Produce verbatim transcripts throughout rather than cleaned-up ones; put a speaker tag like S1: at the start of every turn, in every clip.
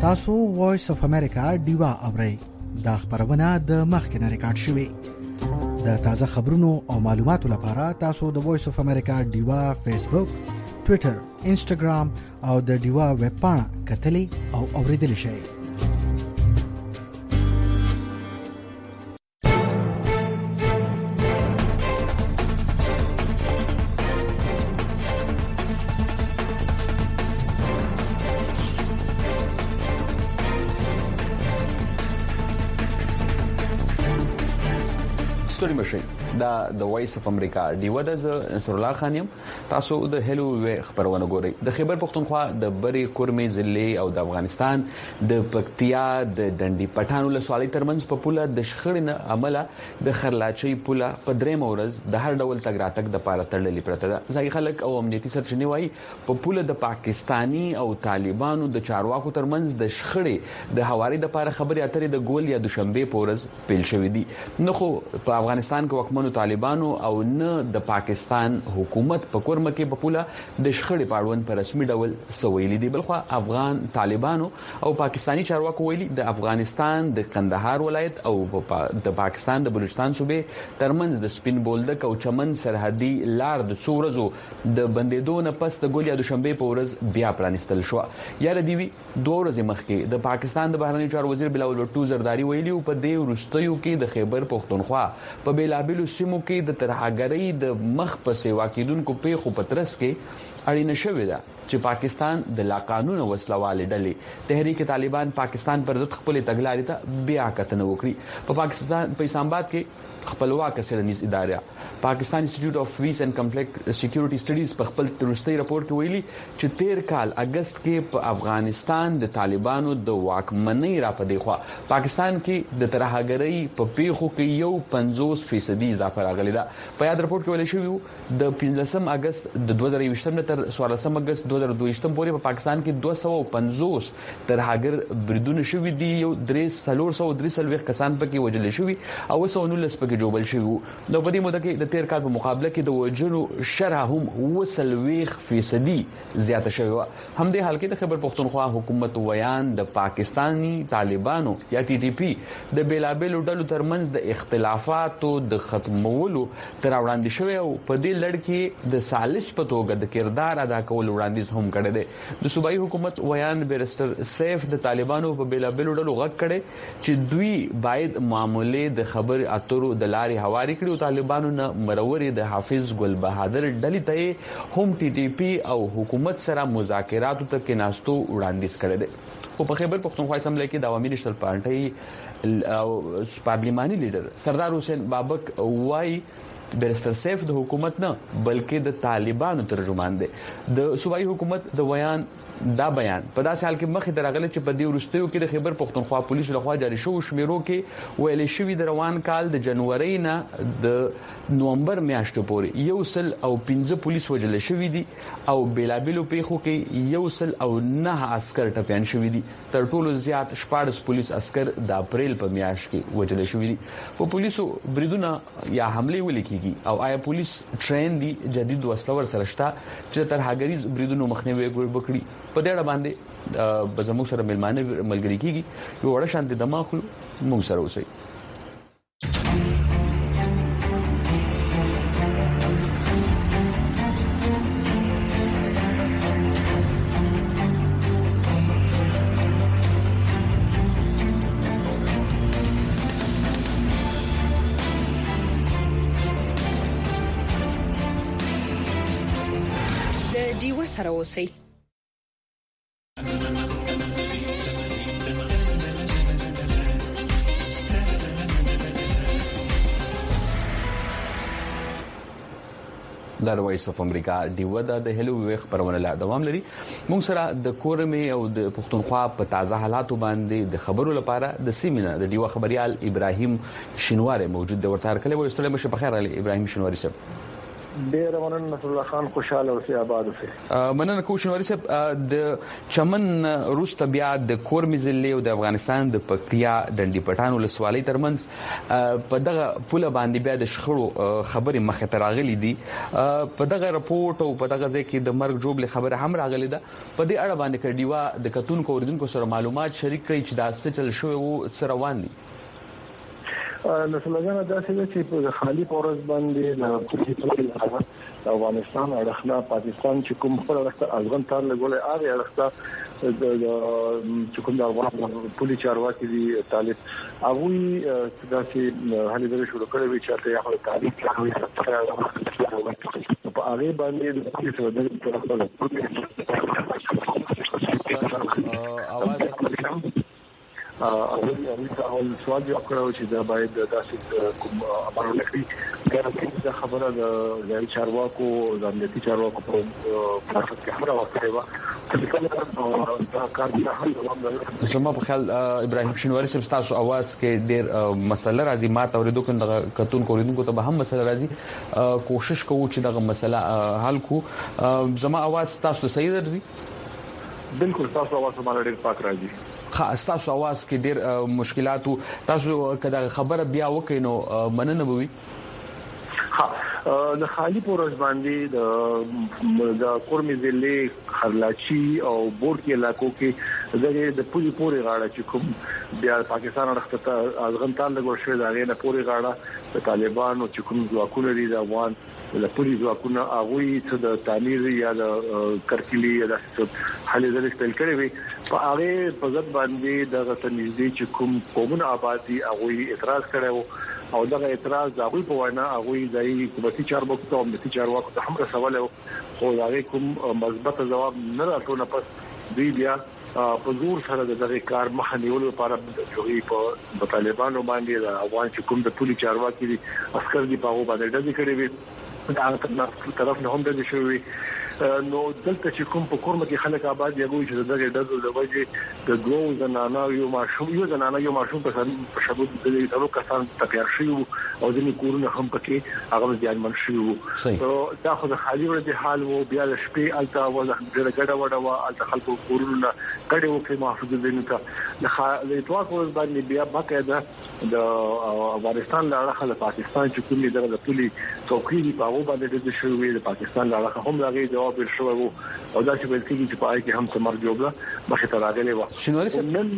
S1: تاسو وایس اف امریکا ډیوا اورئ. دا خبرونه د مخکنه ریکارډ شوې. د تازه خبرونو او معلوماتو لپاره تاسو د وایس اف امریکا ډیوا فیسبوک، ټوئیټر، انسټاګرام او د ډیوا ویب پاڼه کتلی او اوریدلی شئ.
S2: ستوري مشي دا د وایس اف امریکا ډیوا د نصر الله خانم تاسو د هلو خبرونه ګورئ. د خیبر پختونخوا د بری کورمي ضلع او د افغانستان د پکتیا د ډنډي پټانو له سوالي ترمنځ په پوله د شخړې نه عمله د خرلاچي پوله په درې مورز د هر ډول تګ راتګ د پاره تړلې پرته ده. ځای خلک او امنیتي سرچینې وایي په پوله د پاکستانی او طالبانو د چارواکو ترمنځ د شخړې د حواري د پاره خبري اترې د ګول یا دوشنبه پورز پیل شوې دي. نو خو په افغانستان کې وکمنو طالبانو او نه د پاکستان حکومت په کورمه کې په پوله د شخړې په اړوند په رسمي ډول سویلي دي. بلخو افغان طالبانو او پاکستانی چارواکو ویلي د افغانستان د قندهار ولایت او د پاکستان د بلوچستان صوبې ترمنځ د سپین بولدک او چمن سرحدي لار د څو ورځو د بندیدو نه پس د ګول یا دوشنبه په ورځ بیا پرانستل شو. یاره دیوی دوه ورځې مخکې د پاکستان د بهرنی چارو وزیر بلاول بھټو زرداری ویلي په دې وروستیو کې د خیبر پختونخوا په بیلابلو سیمو کې د ترهګرۍ د مخ په سیوا کېدونکو پیښو په ترڅ کې اړینه شوې ده چې پاکستان د لا قانون وسلوال ډلې تحریک طالبان پاکستان پر ضد خپل تګلارې ته بیا کتنه وکړي. په پاکستان په اسلام آباد کې خپلواک څېړنیز اداره پاکستان انسټیټیوټ اف پیس اینڈ کنفلکټ سکیورټي سټډیز په خپل ترستي راپور کې ویلي چې تیر کال اگست کې په افغانستان د طالبانو د واکمنۍ را پدې خو پاکستان کې د ترهګرۍ په پیښو کې یو پنځوس فیصدي اضافه راغلی ده. په یاد راپور کې ویل شوی د پنځلسم اگست د دوه زره یوولسم تر څوارلسم اگست دوه زره دوهشتم پورې په پاکستان کې دوه سوه پنځوس ترهګر بریدونه شوي دي. یو درې څلور سوه درې څلوېښت کسان پکې وژل شوي او سوه نولس کې جوړل شوی. نو په دې موده کې د تیر کال په مقابله کې د وژنو شرح هم وسلويخ فیصدي زیاته شوی و. هم دې حال کې د خیبر پختونخوا حکومت ویان د پاکستانی طالبانو یا ټي ټي پی د بیلابلو ډلو ترمنځ د اختلافاتو د ختمولو تر وړاندې شوی او په دې لړ کې د سالس په توګه د کردار ادا کول وړاندیز هم کړی دی. د صوبایي حکومت ویان بیرستر سیف د طالبانو په بیلابلو ډلو غږ کړي چې دوی باید معاملې د خبر اترو د لارې حواري کړي او طالبانو نه مروري د حافظ ګل بهادر ډلې ته هم ټي ټي پی او حکومت سره مذاکراتو ته کې ناستو وړاندیز کړي دي. خو په خیبر پختونخوا اسمبلی کې د عوامي نېشنل پارټي او پارلیماني لیډر سردار حسین بابک وایي بیرستر سیف د حکومت نه بلکې د طالبانو ترجمان دی. د صوبایي حکومت د ویان دا بیان په داسې حال کې مخې ته راغلی چې په دې وروستیو کې د خیبر پختونخوا پولیسو لخوا جاري شوو شمیرو کې ویل شوي د روان کال د جنورۍ نه د نومبر میاشتو پورې یو سل او پنځه پولیس وژل شوي دي او بیلابلو پیښو کې یو سل او نه عسکر ټپیان شوي دي. تر ټولو زیات شپاړس پولیس عسکر د اپریل په میاشت کې وژل شوي دي. په پولیسو بریدونه یا حملې ولې کیږي او آیا پولیس ټرین دي جدید وسلور سره شته چې ترهګریز بریدونو مخنیوي وکړي؟ په دې اړه باندې به زموږ سره ملمانه ملګری کیږي یو وړه شانتي دماغ موږ سره اوسئ.
S3: د ډیوا سره اوسئ. د وایس اف امریکا ډیوا د هلو ویخ پرونه لا دوام لري. موږ سره د کورمي او د پختونخوا په تازه حالاتو باندې د خبرو لپاره د سیمینار د ډیوا خبريال ابراهیم شینواری موجود دی. ورته کله وایي ستړي مشه په خیر علي ابراهیم شینواری صاحب.
S4: ډیر مننه نصر الله خان خوشاله اوسئ آباد اوسئ
S3: مننه کوم شنواری صاحب د چمن روس بیا د کورمي ضلع او د افغانستان د پکتیا ډنډي پټان ولسوالۍ ترمنځ په دغه پوله باندې بیا د شخړو خبرې مخه ته راغلي دي په دغه راپورټ او په دغه ځکه د مرګ جوړ خبره هم راغلي ده په دې اړه باندې کډیوا د کتونکو اوریدونکو سره معلومات شریک کړي چې دا څه چل شوی وو سره روان دي
S4: نسل لګنه داسې چې په خالی پورز باندې د پولیسو د افغانستان اړخنا پاکستان چې کوم خپل اړخ افغان تار لګولې اړ اړخ د کوم د افغان پولیس چارواکي دي طالب هغه داسې هلي دغه شروع کړی وی چې ته یو تعریف کوي په هغه باندې د پولیسو د اواز اول اول سوال جواب کړو چې دا باید داسې کوم امر لکړي دا د خبره د چارواکو د امنیتي چارواکو په پاتې کې هم راوځي وا دا کار نه هم
S3: زما په خیال ابراهیم شینواری صاحب تاسو اواز کې ډېر مسله راځي ما ته ورېدو کنه کتون کوریدونکو ته به هم مسله راځي کوشش کوو چې دغه مسله حل کو زما اواز تاسو صحیح درځي
S4: بالکل تاسو اواز مال ډېر پاک راځي
S3: خاص تاسو اواز کې ډېر مشکلات تاسو کله خبره بیا وکینو مننه بوي
S4: ها د خالی پورز باندې د د کورمي ضلع خرلاچي او بورکی علاقو کې د د پولی پوري غاړه چې کوم بیا پاکستان راخته افغان تان له ګورشوي دا غینه پوري غاړه د طالبانو چې کوم ځواکونه لري د افغان د پولی ځواکونه هغه څه د تعمیر یا د کرکلی یا د حل ځل استل کړی وي په هغه په ځد باندې د غتنځدي چې کوم قومونه آبادی هغه اعتراض کړو او دغه اعتراض د هغه په وینا هغه د حکومتي چارواکو ته امنیتي چارواکو ته هم رسول خو هغه کوم مثبت جواب نه راټول پس دوی بیا په زور سره دغه کار مخه نیول لپاره جوړي په طالبانو باندې د افغان چې کوم د پولیس چارواکي عسكر دي په هغه باندې ډزې کړې وي دا طرف نه هم ډزې شوې نو دلته چې کوم په کورمه کې خلک آباد دی هغه چې دغه دغه د وجه د دوه زنانه یو ماشوم یو زنانه یو ماشوم په په شبود د ډیرو کسان تپیار شي او د کورونه هم پکې هغه ځان منشي نو دا خو د خالي ورته حال وو بیا د شپې الته وځه د ګډه وډه وا الته خلکو کورونه کډه وکړي محفوظ دي نو د اتوا کول باندې بیا باقاعده د افغانستان له اړخه د پاکستان چې کومې دغه پولی څوکۍ دی په هغه باندې د شوې د پاکستان له اړخه هم راغی جواب ورشوه او دا چې بلکې چې پای کې هم څمر جوړه مخه ته راغلی و
S3: شنواری صاحب نن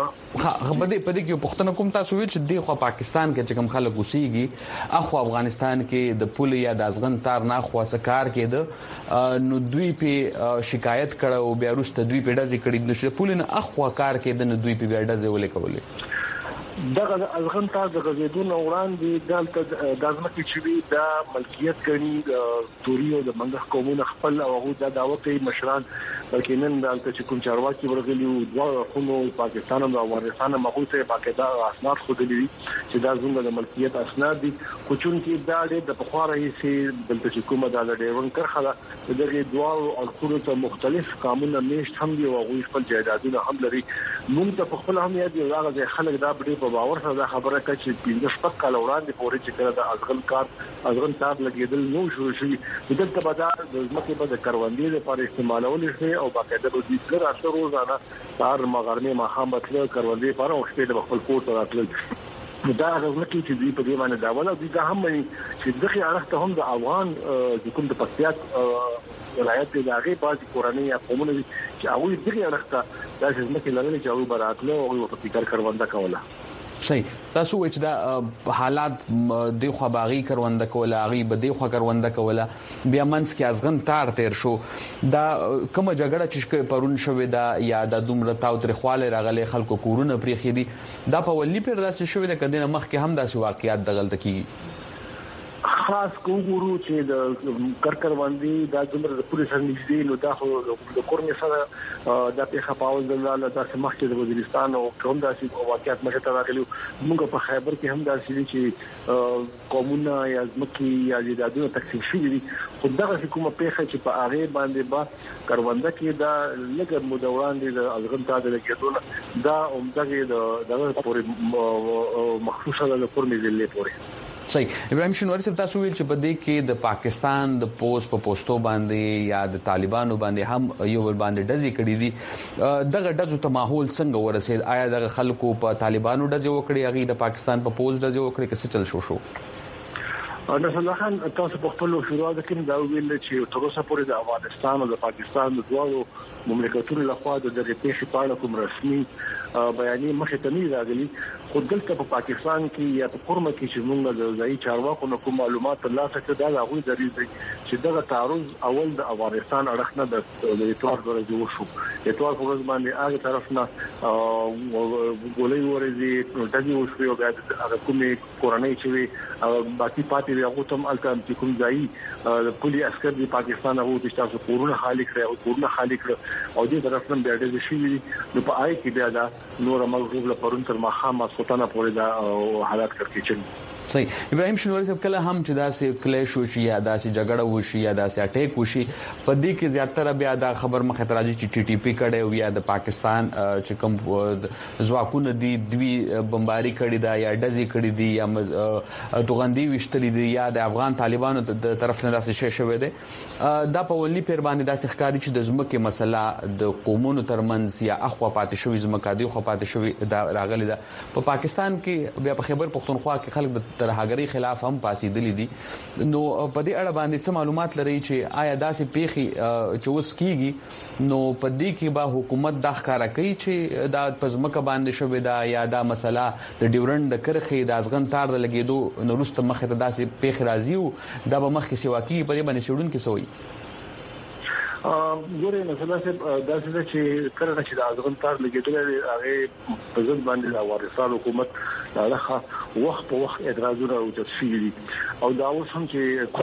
S3: ها په دې په دې کې پښتنه کوم تاسو چې د خو پاکستان کې چې کوم خلک اوسېږي اخو افغانستان کې د پولی یا د ازغن تار نه خو سکار کې د نو دوی په شکایت کړه او بیا وروسته دوی په ډزې کړي نو پولی نه اخو کار کې د دوی په ډزې ولې کولې
S4: دغه ازغن تار د غزیدون وړاندې دلته د ځمکې چې وی د ملکیت کړي د توري او د منځ قومونه خپل او هغه د دعوت مشران بلکې نن دلته چې کوم چارواکي ورغلي او دوه خونو پاکستان او افغانستان مغول ته باقاعده اسناد خودلي چې دا زموږ د ملکیت اسناد دي خو چون کې دا د بخواره هي دلته چې کومه د ډیرون کرخه دغه دوه او خونو ته مختلف قانون میشت هم دي او هغه خپل جایدادونه هم لري موږ ته په خپل هم یاد یو هغه خلک دا په باور سره خبره کوي چې پینځه شپږ کال وړاندې پورې چې کړه د ازغن کار ازغن تاب لګیدل نو شروع شي دلته بازار د ځمکې په کروندې لپاره استعمالول شي او باقاعده د دې سره اثر روزانه تر مغربي محمد له کروندې لپاره او شپې د خپل کور ته راتلل دا ځکه چې دوی په دې باندې دا ولا دوی دا هم چې دغه اړخ ته هم د افغان د کوم د پکتیات ولایت د هغه بعض کورنۍ یا قومونه چې هغه دغه اړخ ته د ځمکې لري چې هغه براتله او په فکر کرونده کوله
S3: صحیح تاسو چې دا حالات د خو باغی کرونده کوله غي به د خو کرونده کوله بیا منځ کې ازغن تار تیر شو دا کومه جګړه چې پرون شوې دا یا د دومره تاو تر خواله راغلي خلکو کورونه پریخي دي دا په ولې پر داسې شوې ده کله مخ کې هم داسې واقعیات د غلطه کیږي
S4: خاص کوګورو چې د کرکر باندې د جمهور د پولیس نږدې نو دا خو د کورمي سره د پیښه پاول د لاله د سمخ کې د وزیرستان او کوم داسې واقعیت مخه ته راغلي موږ په خیبر کې هم داسې چې قومونه یا ځمکې یا جدادونه تقسیم شوي دي خو دغه کومه پیښه چې په هغه باندې با کرونده کې دا لږ مدوران دي د ازغن تاده لګیدونه دا عمدغه د دغه پورې مخصوصه د کورمي ضلع پورې
S3: صحیح. ابراهیم شینواری صاحب تاسو ویل چې په دې کې د پاکستان د پوسټ په پوسټو باندې یا د طالبانو باندې هم یو ول باندې ډزې کړې دي. دغه ډزو ته ماحول څنګه ورسېد؟ آیا دغه خلکو په طالبانو ډزې وکړي، هغه د پاکستان په پوسټ ډزې وکړي، که څه چل شو شو؟
S4: نصر الله خان تاسو په خپل شروع د کین دا ویل چې تر اوسه پورې د افغانستان او د پاکستان د دوه مملکتونو لخوا د دغه پیښې په اړه کوم رسمي بیانیه مخه ته نه راغلي. خو دلته په پاکستان کې یا په قرمه کې چې موږ د ځای چارواکو نو کوم معلومات ترلاسه کړل دا هغه دریږي چې دغه تعرض اول د افغانستان اړخ نه د اتوار درجه وشو. اتوار په ورځ باندې هغه طرف نه ګولې ورځي دغه وشو او هغه کومه کورنۍ چې باقي پاتې هغه تم الکم چې کوم ځای د پولیس عسكر د پاکستان هغه د تاسو کورونه خالي کړو او کورونه خالي کړو او دې طرف نه بیا د شي نو په آی کې بیا دا نور مغرب له پرون تر مخامه سلطانه پورې دا حالات کړکېچن.
S3: صحیح. ابراهیم شینواری صاحب کله هم چې داسې کلیش وشي یا داسې جګړه وشي یا داسې اٹیک وشي په دې کې زیاتره بیا دا خبر مخه ته راځي چې ټي ټي پی کړي او یا د پاکستان چې کوم ځواکونه دي دوی بمباري کړي دا یا ډزې کړي دي یا توغندي وشتلې دي یا د افغان طالبانو د طرف نه داسې شي شوی دی. دا په ولني پیر باندې داسې ښکاری چې د ځمکې مسله د قومونو ترمنځ یا اخوا پاتې شوی ځمکه دی خو پاتې شوی دا راغلی ده. په پاکستان کې بیا په خیبر پختونخوا کې خلک د ترهګری خلاف هم پاسېدلي دي. نو په دې اړه باندې څه معلومات لري چې آیا داسې پیښې چې اوس کیږي نو په دې کې به حکومت دا ښکارا کوي چې دا پزمکه باندې شوی دا یا دا مسله د ډیورند د کرخې د ازغن تار د لګیدو نو رسته مخه ته داسې پیښې راځي او دا به مخکې سیوا کیږي په دې باندې شوډون کې سوی
S4: ګورې مثلا دا چې کله چې د ازغن تار لګیدل هغه په ځل باندې د افغانستان حکومت دغه وخت په وخت اعتراضونه او تفصیلي او دا اوس هم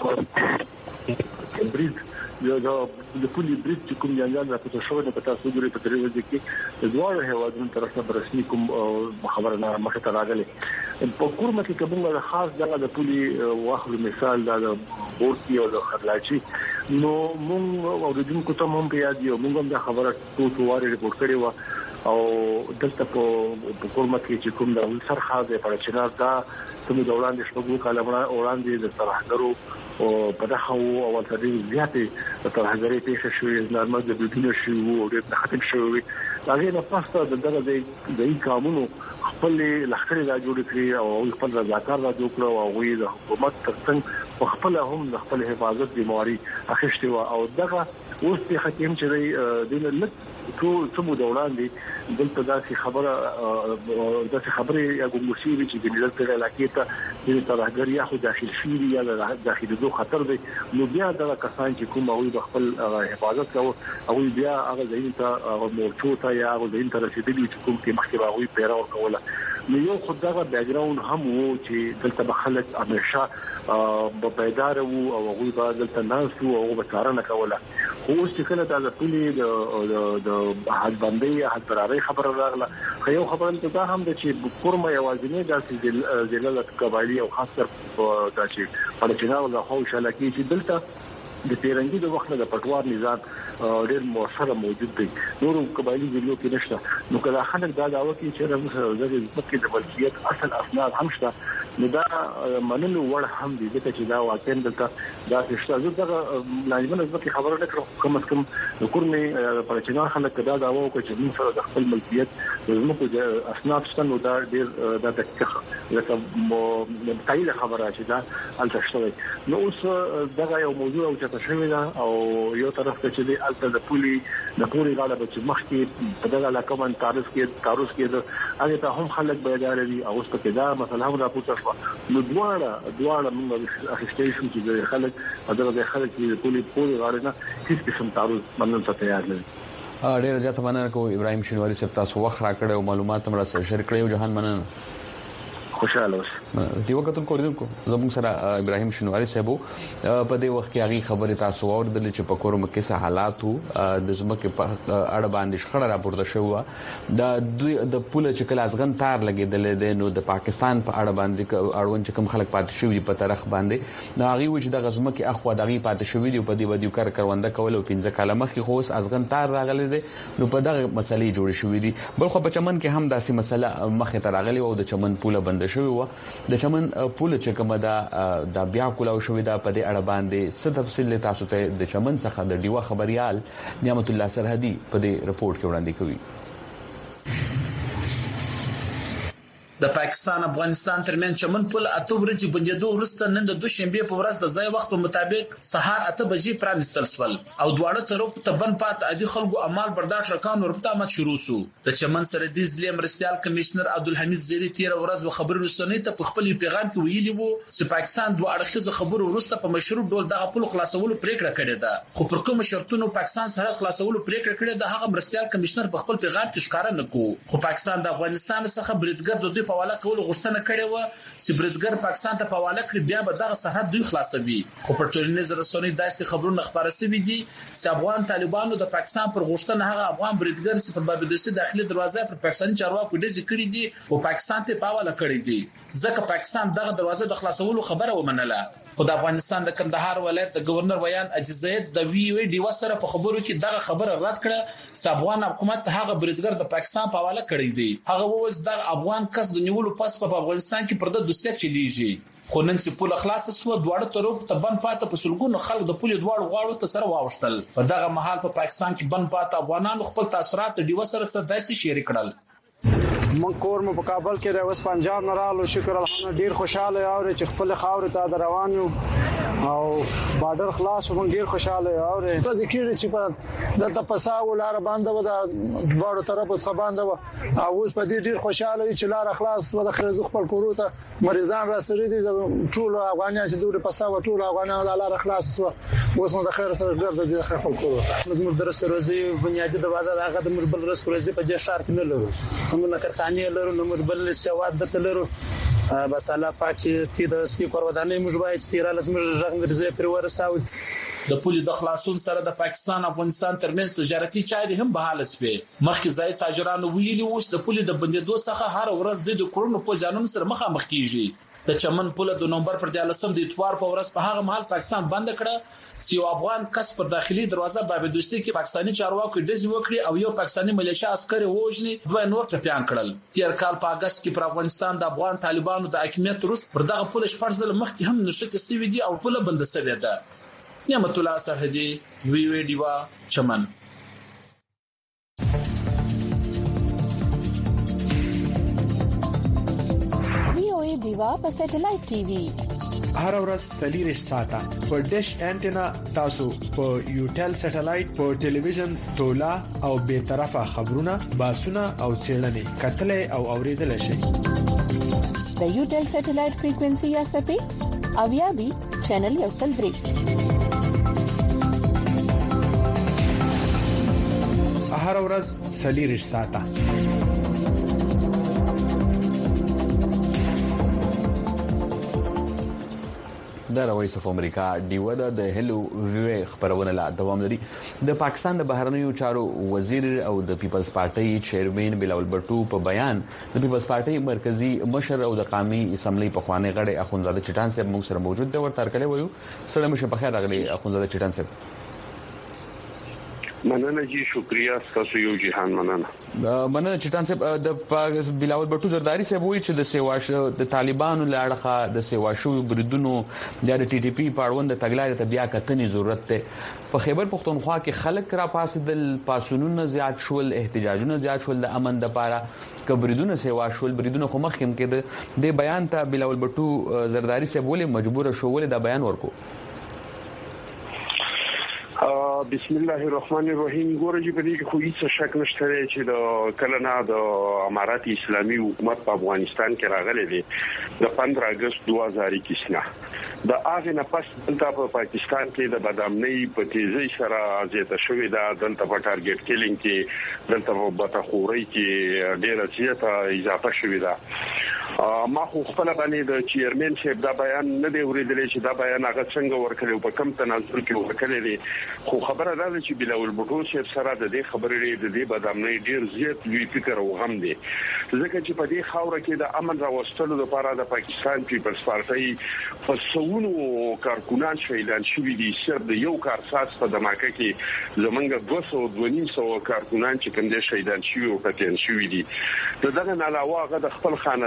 S4: چې برید یو د پولی برید چې کوم ځانګړي راپورته شوی د تاسو ګوري په تریو کې د دوه هیوادونو طرف نه رسمي کوم خبره نه مخه ته راغلي. په کومه کې کوم د خاص دغه د پولی واخلو مثال د بورتي او د خرلاچي نو موږ اوریدونکو ته هم په یاد یو موږ هم د خبره ټول واره ریپورت کړی و او دلته په کومه کې چې کوم د سرخه د پرچنار دا کوم د وړاندې شپږو کاله وړاندې د ترهګرو او په دغه او ولته زیاتې د ترهګرۍ پیښه شوې نارمل د بدون شي او د ختم شوې هغه نه پاسته د دغه د قانونو خپل لخرې را جوړ کړی او خپل رضاکار را جوړ کړو او غوي د حکومت ترڅنګ خپل هم د خپل حفاظت دی موري اخیشته او دغه اوس په حکیم چې د لک ټول څو د وړاندې دلته داسې خبره داسې خبره یا ګمشي چې د ملت په علاقې ته د ترهګری یا خو داخل شي یا داخلي دوه خطر دی نو بیا دا کسان چې کوم او د خپل حفاظت کوي او بیا هغه ځین ته مورچو ته یا هغه ځین ته رسیدلی چې کوم کې مخکې راغوي پیرا او کوله نو یو خدغه بیک گراوند هم وو چې دلته بخلک همیشه په بیدار وو او هغه به دلته ناس وو او به کارونه کوله. خو اوس چې کله دا د پولی د د حد باندې حد برابرۍ خبره راغله خو یو خبره ته هم د چې کورمه یوازینی داسې ځلالت قبایلی او خاص تر د چې پړچنا او خو شلکی چې دلته د تیرنګي د وخت د پټوار نظام ډېر موثر موجود دی نور قبایلی ځلو کې نشته نو کله خلک دا داوا کوي چې موږ د ځمکې د ملکیت اصل اسناد هم شته نو دا منلو وړ هم دي چې دا واقعا دلته دا څه دغه لازمه ځکه خبره نکړو کوم کم د کورنۍ پرچنا خلک دا داوا کوي چې موږ سره د خپل ملکیت د ځمکو د اسناد شته نو دا ډېر د دقیق لکه تایید خبره چې دا التشوي نو اوس دغه یو موضوع او ته شوی دا او یو طرف ته چې د الته د پولی د پوری غاړه چې مخکې په دغه علاقه باندې تعرض کې تعرض کې هغه ته هم خلک بیدار دي او اوس په دا مثلا هم راپورته شو نو دواړه دواړه موږ اخیستې چې د خلک دغه خلک د پولی پوری غاړه نه هیڅ قسم تعرض منل ته تیار نه دي.
S3: ډېر زیات مننه کوم ابراهیم شینواری صاحب تاسو وخت راکړی او معلومات هم را سره شریک کړی او جهان مننه.
S4: خوشاله اوس
S3: دی وخت کو کوریدونکو زموږ سره ابراهیم شینواری صاحب په دې وخت کې هغه خبره تاسو اوردل چې په کوم کې څه حالات وو د زمکه په اړه باندې شخړه راپورته شو د د پوله چې کله ازغن تار لګیدل دي نو د پاکستان په اړه باندې اړون چې کوم خلک پاتې شوی په تاریخ باندې نو هغه و چې د غزمکه اخو دغه پاتې شوی دی په دې ودیو کار کرونده کول او پنځه کاله مخکې خو ازغن تار راغلی دي نو په دغه مسلې جوړ شوې دي بل خو په چمن کې هم داسې مسله مخه ته راغلی او د چمن پوله بند
S2: خلاصه شوې و د چمن پول چې کومه دا د بیا کولاو شوې دا په دې اړه باندې څه تفصیل تاسو ته د چمن څخه د ډیوا خبريال نعمت الله سرحدي په دې رپورت کې وړاندې کوي.
S5: د پاکستان افغانستان ترمن چمن پل اته ورځې بندیدو وروسته نن د دوشنبه په ورځ د ځای وخت په مطابق سهار اته بجې پرانستل شول او دواړه طرف ته بن پات عادي خلکو عمل برداشت رکان ورپته آمد شروع شو. د چمن سرحدي ضلع مرستيال کمشنر عبدالحمید زیری تیر ورځ و خبر رسنۍ ته په خپل پیغام کې ویلي وو چې پاکستان دوه اړخیزه خبرو وروسته په مشروع ډول دغه پل خلاصولو پریکړه کړې ده، خو پر کوم شرطونو پاکستان سره خلاصولو پریکړه کړې ده هغه مرستيال کمشنر په خپل پیغام کې ښکارا نکوه. خو پاکستان د افغانستان څخه بریدګر د دوی په حواله کول غوښتنه کړې و چې بریدګر پاکستان ته په حواله کړي بیا به دغه سرحد دوی خلاصوي. خو پر ټولنیز رسنۍ داسې خبرونه خبره شوي دي چې افغان طالبانو د پاکستان پر غوښتنه هغه افغان بریدګر چې په بابدوسي داخلي دروازه پر پاکستاني چارواکو ډزې کړې دي او پاکستان ته په حواله کړې دي، ځکه پاکستان دغه دروازه د خلاصولو خبره ومنله. خو د افغانستان د کندهار ولایت د گورنر ویان اجزید د وی وی ډیوا سره په خبرو کې دغه خبره رد کړه چې افغان حکومت هغه بریدګر د پاکستان په حواله کړی دی. هغه وویل چې د افغان کس د نیولو پس په افغانستان کې پرده دوستیت چلیږي. خو نن چې پوله خلاص شو دواړه طرف ته بن پاته په سلګونو خلک د پوله دواړو غاړو ته سره واوښتل. په دغه مهال په پاکستان کې بن پاته افغانانو خپل تاثرات د ډیوا سره څه داسې شریک کړل.
S6: من کور مو په کابل کې د وس پنجاب نه رالو، شکر الحمدلله ډیر خوشاله او چې خپل خاور ته روان یو او بارډر خلاص مون ډیر خوشاله او ذکر چې په دلته پساو لار باندې و د بارو طرف څخه باندې و او اوس په دې ډیر خوشاله چې لار خلاص و د خرزو خپل کورو ته مریضان را سره دي ټول افغانان چې دوی پساو ټول افغانان د لار خلاص و اوس مو د خیر سره ګرځي د خپل کورو ته زموږ درس روزي بنیادی د بازار هغه د مربل رس روزي په دې شهر کې نه لرو، موږ نه کارخانه لرو نه مربل سواد د لرو بس الله پاک چې تی د سپیکر ودانې موږ باید تیرا لازم ژغورځي پر ورساو.
S5: د پولي د خلاصون سره د پاکستان افغانستان ترمنځ تجارتي چارې هم بحاله شوې. مخکې ځای تاجرانو ویلي اوس د پولي د بندیدو څخه هر ورځ د کورونو په ځانونو سره مخامخ کیږي. د چمن پوله د نومبر پر دیالسم د اتوار په ورځ په هغه محل پاکستان بند کړه چې یو افغان کس پر داخلي دروازه بابدوسي کې پاکستاني چارواکو ډزې وکړي او یو پاکستاني ملیشیا عسکر ووژني، دوه نور ټپيان کړل. تیر کال په اگست کې پر افغانستان د افغان طالبانو د حکومت وروسته پر دغه پوله شپږ ځله مخکې هم نشته سوي دي او پوله بند شوې ده. نعمت الله سرحدي وی وی ډیوا چمن.
S7: وی او ای ډیوا په سټلایټ ټي وي
S8: هر ورځ سلیریش ساته په ډیش انټینا تاسو په یوټل سټلایټ په ټلویزیون تولا او به طرفه خبرونه باسونه او چیرلنې کتلې او اوریدل شي.
S7: د یوټل سټلایټ فریکوئنسي یا سپی او یا بي چینل یو سل درې
S8: هر ورځ سلیریش ساته.
S2: د وایس اف امریکا ډیوا د هلو وی خبرونه لا دوام لري. د پاکستان د بهرنیو چارو وزیر او د پیپلز پارټي چیرمن بلاول بټو په بیان د پیپلز پارټي مرکزی مشر او د قومي اسمبلی په خوانې غړي اخونزاده چټان صاحب موږ سره موجود دی ورته کړی وایو. سلام شه په خیر راغلی اخونزاده چټان صاحب.
S9: مننه جی شکریا تاسو یو جهان مننه.
S2: مننه چټان صاحب د بلاول بټو زرداری صاحب وایي چې د سیواش د طالبانو لاړه د سیواشو بریدونو د ټي ټي پی پاړوند تګلارې ته بیا کتنې ضرورت ده. په خیبر پختونخوا کې خلک را پاسدل پاسونونه زیات شول، احتجاجونه زیات شول د امن د پاره کبریدونه سیواشول بریدونه خو مخکیم کې د بیان ته بلاول بټو زرداری صاحب ولې مجبور شو ولې دا بیان ورکو.
S9: بسم الله الرحمن الرحیم. ګورجی په دې کې خو هیڅ شک نشته چې د کلنا د امارات اسلامي حکومت په افغانستان کې راغلي دي د پندرہ اگست دوه هزار اکیس نه د اغه نه پس دلته په پاکستان کې د بدامنۍ په تیزی سره زیاته شوې ده. دلته په ټارګټ کیلینګ کې دلته په بتخوري کې ډیره زیاته اضافه شوې ده. ما خو خپل باندې د چیرمن صاحب دا بیان نه دی اوریدلی چې دا بیان هغه څنګه ورکړي په کم تناظر کې ورکړي دي، خو خبره دا ده چې بلاول بټو صاحب سره د دې خبرې د دې بدامنۍ ډیر زیات لوی فکر او غم دی، ځکه چې په دې خاوره کې د امن راوستلو لپاره د پاکستان پیپلز پارټي په سونو کارکونان شهیدان شوي دي. صرف د یو کارساز په دماکه کې زمونږ دوه سوه دوه نیم سوه کارکونان چې کوم دي شهیدان شوي او قتل شوي دي. دغه نه علاوه هغه د خپل خاندان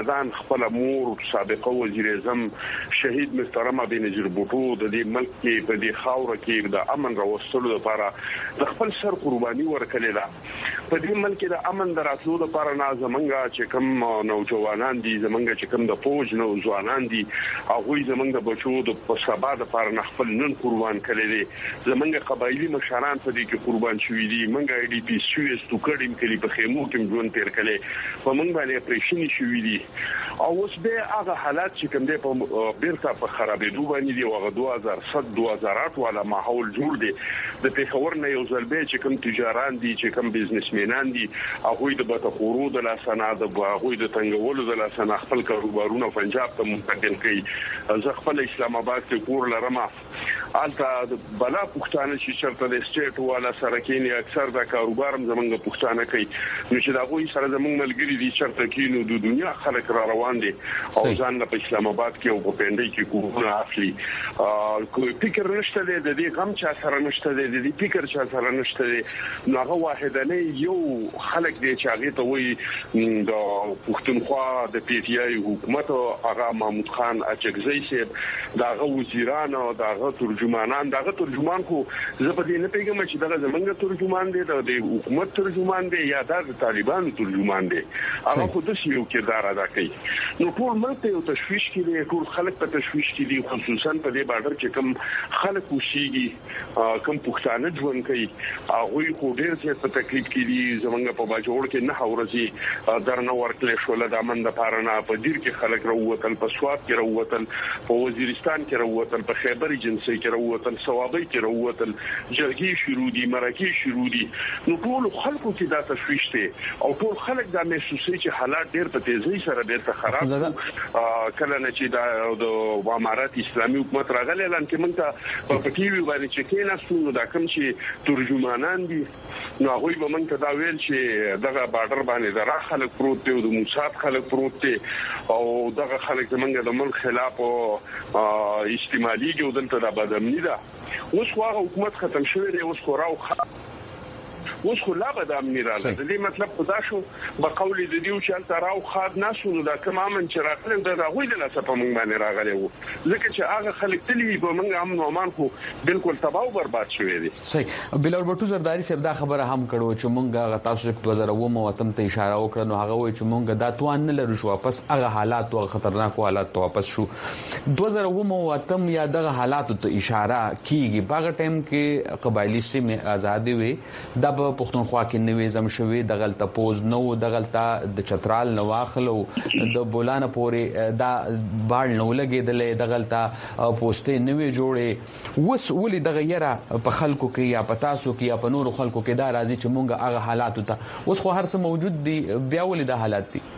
S9: خپل مور سابقه وزیر اعظم شهید محترم بنظیر بوټو د دې ملک کې په دې خاور کې د امن راوستلو لپاره د خپل سر قرباني ورکړې ده. په دې ملک کې د امن دراتلو لپاره نه زمونږ چې کوم نوجوانان دي زمونږ چې کوم د فوج نو ځوانان دي هغه زمونږ د بچو د سبا د لپاره نه خپل نن قربان کړي دي. زمونږ قبایلی مشران په دې کې قربان شوي دي. مونږ ای ډي پی سي اس تو کډیم کړي په خیمو کې ژوند تیر کړي په مونږ باندې پریشنی شوي دي او اوس به هغه حالات چې کوم دي په بیرته په خرابېدو باندې دی. هغه دوه هزار سات دوه هزار آठ والا ماحول جوړ دی. د پیښور نه یو ځل به چې کوم تجاران دي چې کوم بزنسمنان دي هغه د بتخورو د لاسنه د هغه د تنګولو د لاسنه خپل کاروبارونه پنجاب ته منتقل کړي. زه خپل اسلام آباد کې کور لرم. البته بلا پښتانه چې چرته د سټیټ والا سره کې اکثر د کاروبارم زمونږ پښتانه کوي نو چې دا غوي سره زمونږ ملګری دي چرته کې نو د دنیا خلک را روان دي او ځان په اسلام آباد کې او په پندای کې کوونه اخلي. کوئی فکر نشته دی د دې غم چا سره نشته دی د دې فکر چا سره نشته دی. نو هغه واحدنه یو خلک دی چې هغه ته وایي د پښتونخوا د پی ټ آی حکومت هغه محمود خان اچکزی صاحب داغه وزیران او داغه ترجمانان داغه ترجمان خو زه په دې نه پیګم چې دغه زمونږ ترجمان دی د حکومت ترجمان دی یا د طالبانو ترجمان دی. هغه خو د یو کردار ادا کوي. نو ټول ملک ته یو تشویش کې ټول خلک په تشویش کې دي خصوصا په دې بارډر کې کم خلک وشيږي کم پښتانه ژوند کوي هغه خو ډېر څه په تکلیف کې دي. زمونږ په باجوړ کې نه اورځي درنه ورکلې شو له امن د پارنا په دیر کې خلک راووتل په سواد کې راووتل په وزیرستان کې راووتل په خیبر ایجنسی کې راووتل سوابي کې راووتل جرګي شروع دي مرکه شروع دي. نو ټول خلکو کې دا تشویش دي او ټول خلک دا محسوسي چې حالات ډېر په تیزی سره ډېر خراب کله نه چې د امارات اسلامي حکومت راغلی اعلان کې مونږ ته په پټیوي باندې چې کېناستو دا کوم چې ترجمانان دي نو هغه به مونږ ته دا ویل چې دغه بارډر باندې د راخ خلک پروت دی او د موساد خلک پروت دي او دغه خلک زمونږ د ملک خلاف او استعمالي جو دلته د بدامنی ده. اوس خو حکومت ختم شوی دی. اوس خو راو اوس خو لا به د امنی راځي. د دې مطلب خدا شو په قول د دیو چې تر راو خاد نشو دا کوم امن چې راغلی دا غوي د لاسه په مونږ باندې راغلی وو ځکه چې هغه خلک تللی په مونږ امن او امان خو بالکل تباہ او برباد شوی دي.
S3: صحیح. بلال بټو زرداری صاحب دا خبره هم کړو چې مونږ تاسو دوه زره اووه مو ته اشاره وکړه نو هغه وایي چې مونږ دا توان نه لرو شو واپس هغه حالات او خطرناک حالات ته واپس شو. دوه زره اووه مو تم یا دغه حالات ته اشاره کیږي باغ ټایم کې قبایلی سیمه آزادي وي د پښتونخوا کې نویزم شوی د غلطه پوز نو د غلطه د چترال نواخلو د بولانه پورې دا باړ نو لګیدلې د غلطه پوسټې نوې جوړې وس ولې د غیره په خلکو کې یا په تاسو کې یا په نورو خلکو کې دا راځي چې مونږ هغه حالات ته اوس خو هر څه موجود دي بیا ولې د حالات دي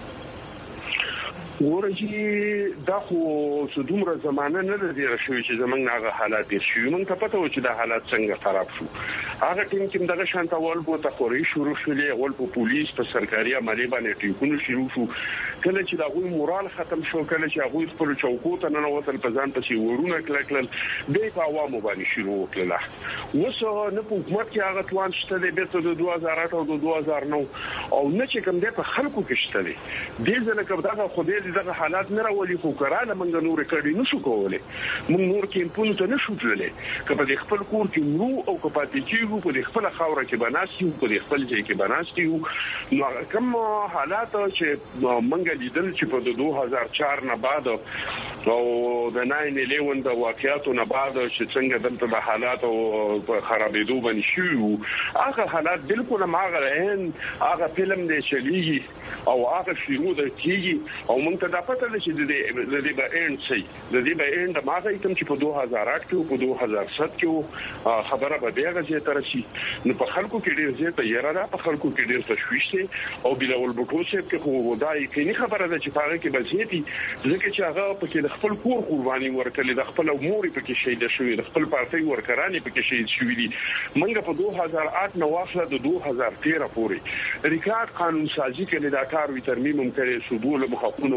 S9: ورجی دا خو څومره زمانه نه لري شوی چې زمونږ هغه حالات دي شو مونږ ته پته و چې دا حالات څنګه خراب شو. هغه ټیم چې دغه شانتاول بو ته خوري شروع شولې ول په پولیس په سرکاري عملی باندې ټیکونو شروع شو. کله چې دا غوي مورال ختم شو کله چې هغه خپل چوکو ته نه وصل په ځان پسې ورونه کلکل به په عوامو باندې شروع وکړه. وسه نه په حکومت کې هغه توان شته د بیرته د دوه هزار آठ او د دوه هزار نو او نه چې کوم د په خلکو کې شته دي د ځل کبداغه خو دې دغه حالات نه راولي خو کراله موږ نور کړي نشو کولای موږ نور کې په ته نشو تللی کله خپل کور کې نو او کپاتې کېږي په خپل خاوره کې بناسي په خپل ځای کې بناسي نو کوم حالات چې موږ لیدل چې په دوه هزار چار نه بعد او د ناین الیون د واقعیتونو نه بعد چې څنګه دلته د حالات او خرابېدو باندې شو هغه حالات بالکل ماغه ان هغه فلم دی چلیږي او هغه شروع د کیږي او موږ ته د پته ده چې د دې به اند شي د دې به اند ماغه کوم چې په دوه هزار آठ کې او په دوه هزار سات کې خبره به ډیره زیاته راشي نو په خلکو کې ډیر زیاته یره ده په خلکو کې ډیر تشویش دی او بلال بټو صاحب کې خو دای کې خبره ده چې هغه کې بزیتی ځکه چې هغه په کې خپل کور قرباني ورکړي د خپل امور په کې شهید شوی د خپل پارټي ورکرانی په کې شهید شوی دي. موږ په دوه هزار آठ نو واخله د دوه هزار تیره پورې ریکارډ قانون سازي کې د کار وی ترمیم هم کړي صدول مخاطونه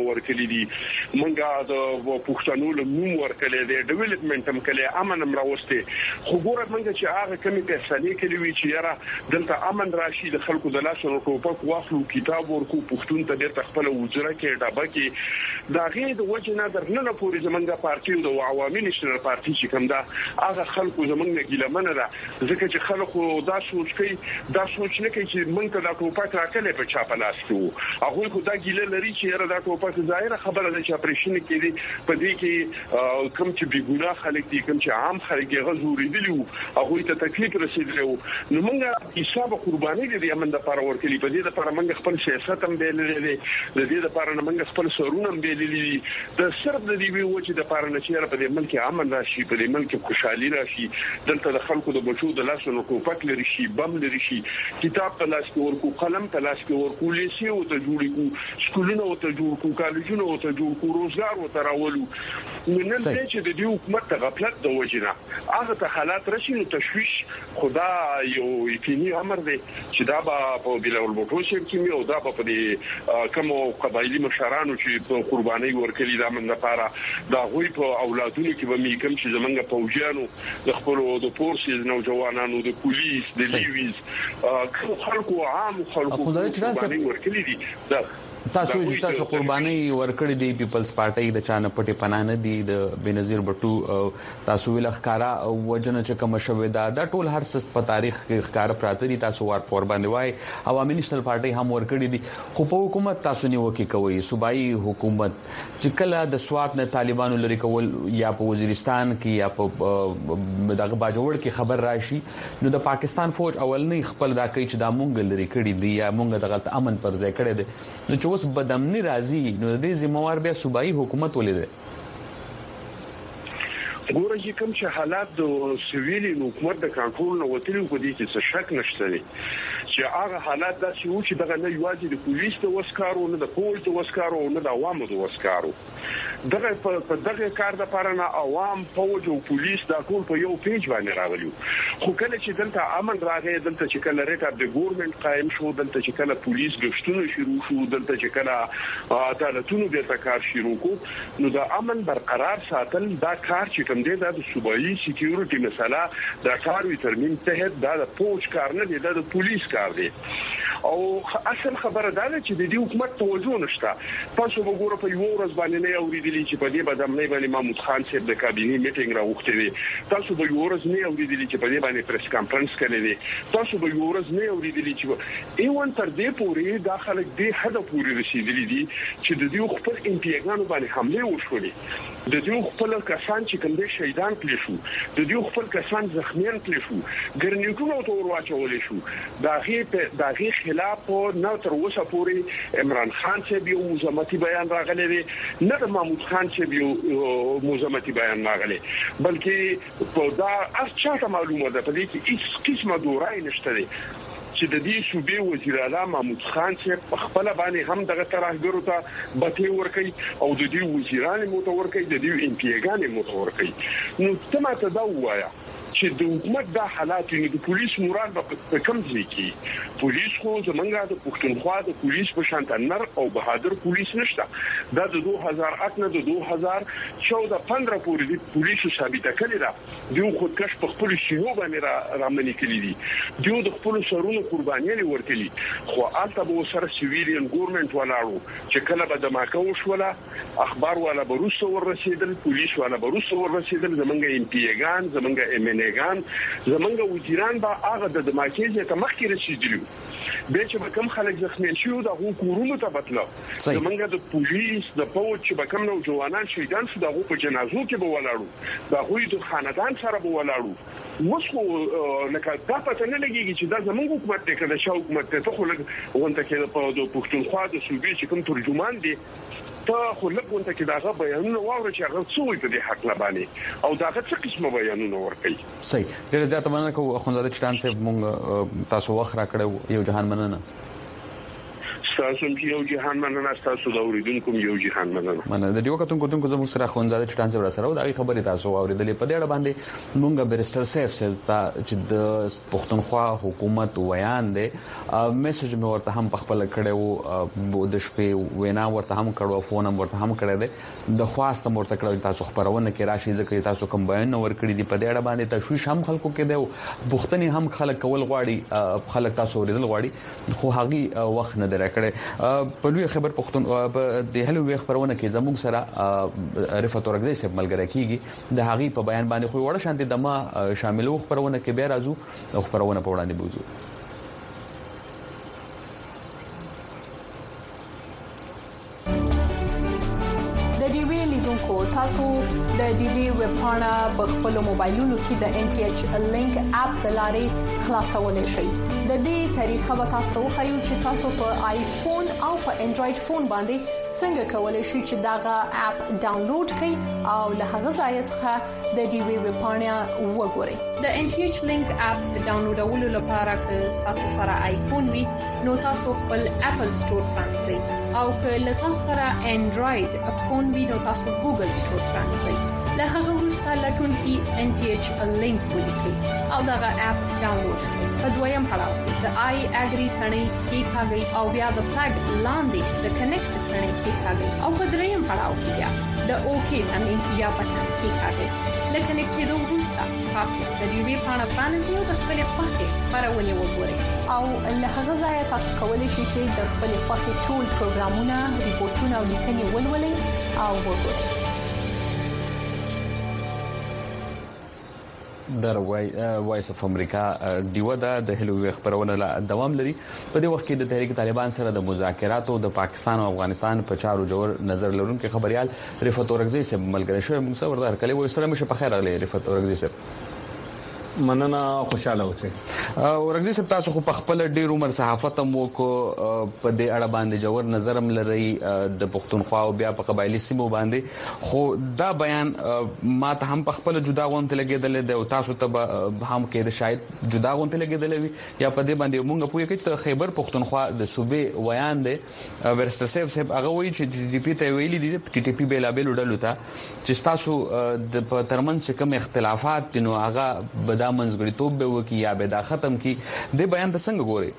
S9: ورکړي دي مونږه د پښتنو له نوم ورکړي دي ډیولپمنٹ هم کړي امن هم راوستي خو ګوره مونږ چې هغه کمی فیصله کړې وی چې یاره دلته امن راشي د خلکو د لاسو ټوپک واخلو کتاب ورکو پښتون ته د خپل وزره کې ډبه کې دا غي د وجنه درنه پورې زمونږه پارټي او د عوامي نشنل پارټي چې کوم دا هغه خلکو زمونږه ګیلمنه ده ځکه چې خلکو دا سوچ کوي دا سوچ نه کوي چې مونږ ته د ټوپک راکړل په چاپه لاس کې هغه خو دا ګیله لري چې یاره دا ټوپک ظاهره خبره ده چې اپریشن کېږي په دې کې کوم چې بي ګناه خلک دي کوم چې عام خلک یې غزوري دي هغه ته تکلیف رسیدلی نو مونږه حساب قرباني دي امن د لپاره ورکړي په دې لپاره مونږ خپل سیاست هم بیللې دي د دې لپاره مونږ خپل سرونه هم بیللې دي د صرف د دې ویو چې د لپاره نشي په دې ملک امن راشي په دې ملک خوشحالي راشي دلته د خلکو د بچو د لاسو نو کوپک لري شي بم لري شي کتاب په لاس کې ورکو قلم په لاس کې ورکو لیسي او ته جوړ کو سکولونه او ته جوړ کو کالجونه او ته جوړ کو روزګار او ته راولو نن دې چې د دې حکومت د غفلت د وجنه هغه ته حالات راشي نو تشويش خدا یو یقیني امر دی چې دا په بلال بوټو کې او دا په دې کوم قبایلی مشرانو چې قرباني ورکړي دا من لپاره دا غوي په اولادونو کې به می کوم چې زمونږ فوجیانو د خپل د فورسز نوجوانانو د پولیس د لیویز خلکو عام خلکو قرباني ورکړي دي دا
S3: تاسو چې تاسو قرباني ورکړې دي پیپلز پارټي د چانه پټي پنانه دي د بنظیر بټو تاسو ویل ښکارا وجنه چې کوم شوې دا د ټول هر څه په تاریخ کې ښکارا پراته دي تاسو ور پور باندې وای عوامي نېشنل پارټي هم ورکړې دي خو په حکومت تاسو نیوکه کوي صوبایي حکومت چې کله د سوات نه طالبانو لري کول یا په وزیرستان کې یا په دغه باجوړ کې خبر راشي نو د پاکستان فوج اولنې خپل دا کوي چې دا مونږ لري کړی دي یا مونږ دغه امن پر ځای کړی دي نو اوس بدامنی راځي نو د دې ذمہوار بیا صوبایي حکومت ولې
S9: ګوره چې کوم چې حالات د سویلي حکومت د کنټرول نه وتلي په دې کې څه شک نشته دی چې هغه حالات د چې و چې دغه نه یوازې د پولیس د وسکارو نه د پولیس د وسکارو نه د عوامو د وسکارو دغه په دغه کار د پاره نه عوام فوج او پولیس د ټول په یو پیج باندې راغلي خو کله چې دلته امن راغی دلته چې کله ریټ اپ د ګورنمنت قائم شو دلته چې کله پولیس غشتونه شروع شو دلته چې کله عدالتونو د کار شروع کو نو د امن برقرار ساتل دا کار چې کوم دی د صوبایي سکیورټي مسله د کاروي ترمیم ته د پوج کار نه دی د پولیس کار دی او اصل خبره ده چې د دې حکومت توجه نشته تاسو وګورئ په یو ورځ باندې نه اوریدلی چې په دې بدامنۍ باندې محمود خان صاحب د کابینې میټینګ راوخته دي تاسو به یو ورځ نه اوریدلی چې په دې باندې پریس کانفرنس کړي دي تاسو به یو ورځ نه اوریدلی چې ایوان تر دې پورې داخله دې حد پورې رسیدلی دي چې د دې خپل انتیاګانو باندې حمله وشولې د دې خپل کسان چې کوم دي شهیدان کړي شو د دې خپل کسان زخمیان کړي شو ګرنیټونو ته ورواچول شو دا غي دا غي خلاف نو تر اوسه پورې عمران خان چې یو مزمتي بیان راغلی دی نه د محمود خان چې یو مزمتي بیان راغلی بلکې په دا اصله معلومه ده په دې کې هیڅ قسمه دورای نشته دی چې د دې صوبې وزیر اعلی محمود خان چې خپل باندې هم دغه ترهګرو ته بته ورکي او د دې وزیرانو متورکي د دې امپیګانې متورکي نو ته ماته دا وایا چې د حکومت د حالات نه د پولیس مراد په کوم ځای کې پولیس خو زمونږه د پښتونخوا د پولیس په شان نر او بهادر پولیس نشته دا د دوه هزار اته نه د دوه هزار چودہ پندرہ پورې د پولیسو ثابته کړی دا دوی خودکش په خپل شنو باندې رامنې کړی دي دوی د خپل سرونو قربانیان ورکړي خو البته به سره سیویلین ګورنمنت ولاړو چې کله به دماکه وشوله اخبار والا بروسو ورسېدل پولیس والا بروسو ورسېدل زمونږه امپیګان زمونږه ام ان ګان زمونږ وزیران با هغه د دماکیزه ته مخکې رسیدلی به چې کوم خلک زخمی شو د حکومت ته بتله زمونږ د پولیس د پوج چې کوم نو جوانان شهیدان شو دغه په جنازو کې به ولاړو د غوی د خاندان سره به ولاړو مخو لکه دا پته نه لګیږي چې دا زمونږ حکومت دی کله چې حکومت ته خو لګ غونډه کې په پښتونخوا د صوبې چې کوم ترجمان دی ته خو لګونته کې داغه بیانونه واوري چې هغه څه په دې حق لبانه او داغه څه قسمه بیانونه ورکړي
S3: صحیح ډیر زیات مننه کوم اخوندزاده چټان صاحب مونږ تاسو وخت را کړو یو جهان مننه
S9: تاسو هم یو جهان مننه تاسو د اوریدونکو یو جهان مننه
S3: مننه د یو کتون کوتون کو زموږ سره خونزاده چټان سره سره د خبرې تاسو اوریدلې په دې اړه باندې مونږ بیرستر سیف سره چې د پښتونخوا حکومت ویان دی میسج مې ورته هم په خپل کړو د شپې وینا ورته هم کړو فون هم ورته هم کړی دی د خواست مرته کړو تاسو خبرونه کې راشي ځکه تاسو کوم بیان ور کړی دی په دې اړه باندې تشویش هم خلکو کې دی بوختنی هم خلک کول غواړي خلک تاسو اوریدل غواړي خو هغه وخت نه درکړي په لوی خبر پښتون د هلو وی خبرونه کې زموږ سره رفعت اورګزی صاحب ملګری کیږي د هغه په بیان باندې خو وړه شانتي دمه شاملو خبرونه کې به راځو خبرونه په وړاندې بوزو
S10: تاسو د ډي وی ویب پاڼه په خپل موبایلونو کې د ان ټي ایچ لینک اپ د لارې خلاصولای شئ د دې طریقه به تاسو خو چې تاسو په آیفون او په انډراید فون باندې څنګه کولای شئ چې داغه اپ ډاونلوډ کړئ او له هغه ځای څخه د ډي وی ویب پاڼه وګورئ د ان ټي ایچ لینک اپ ډاونلوډولو لپاره که تاسو سره آیفون وي نو تاسو خپل اپل سٹور پرانځئ او که له تاسو سره انډراید فون وي نو تاسو ګوګل سٹور پرانځئ له هغه وروسته لټون کې ان ټي ایچ لینک ولیکئ او داغه اپ ډاونلوډ کړئ په دویم پړاو کې د آی اګری ثنې کې ښاګي او بیا د فلګ لاندې د کنیکټ ثنې کې ښاګي او په دریم پړاو کې بیا د اوکی ثنې یا بټن کې ښاګي لکه نکته دوه وروسته تاسو د دې وی پاڼه پرانیزئ او د خپل پخې خبرونه وګورئ او له هغه ځای تاسو کولی شئ چې د خپل پخې ټول پروګرامونه ریپورتونه او لیکنې ولولئ او وګورئ
S3: در وایس اف امریکا دیو دا د هلو خبرونه لا دوام لري په دې وخت کې د تحریک طالبان سره د مذاکراتو د پاکستان او افغانستان په چارو جوړ نظر لرونکو خبريال رفعت اورګزی صاحب ملګری شو موږ سره ورته کلی وای سره مشه په خیر راغلی رفعت اورګزی صاحب
S11: مننه خوشاله اوسئ
S3: ورغزي صاحب تاسو خو په خپل ډیر عمر صحافت هم وکړو په دې اړه باندې جوړ نظر هم لري د پښتونخوا او بیا په قبایلی سیمو باندې خو دا بیان ما ته هم په خپل جدا غونته لګیدل دی او تاسو ته هم کې د شاید جدا غونته لګیدل وي یا په دې باندې مونږ پوهیږو چې خیبر پښتونخوا د صوبې ویان دی ورستر سیف صاحب هغه وایي چې ډي پی ته ویلي دي چې ټي پی بیل بیل وډلو ته چې تاسو د ترمنځ کوم اختلافات دي نو هغه بد منځګړیتوب به وکي یا به دا ختم کی د بیان ته څنګه ګوري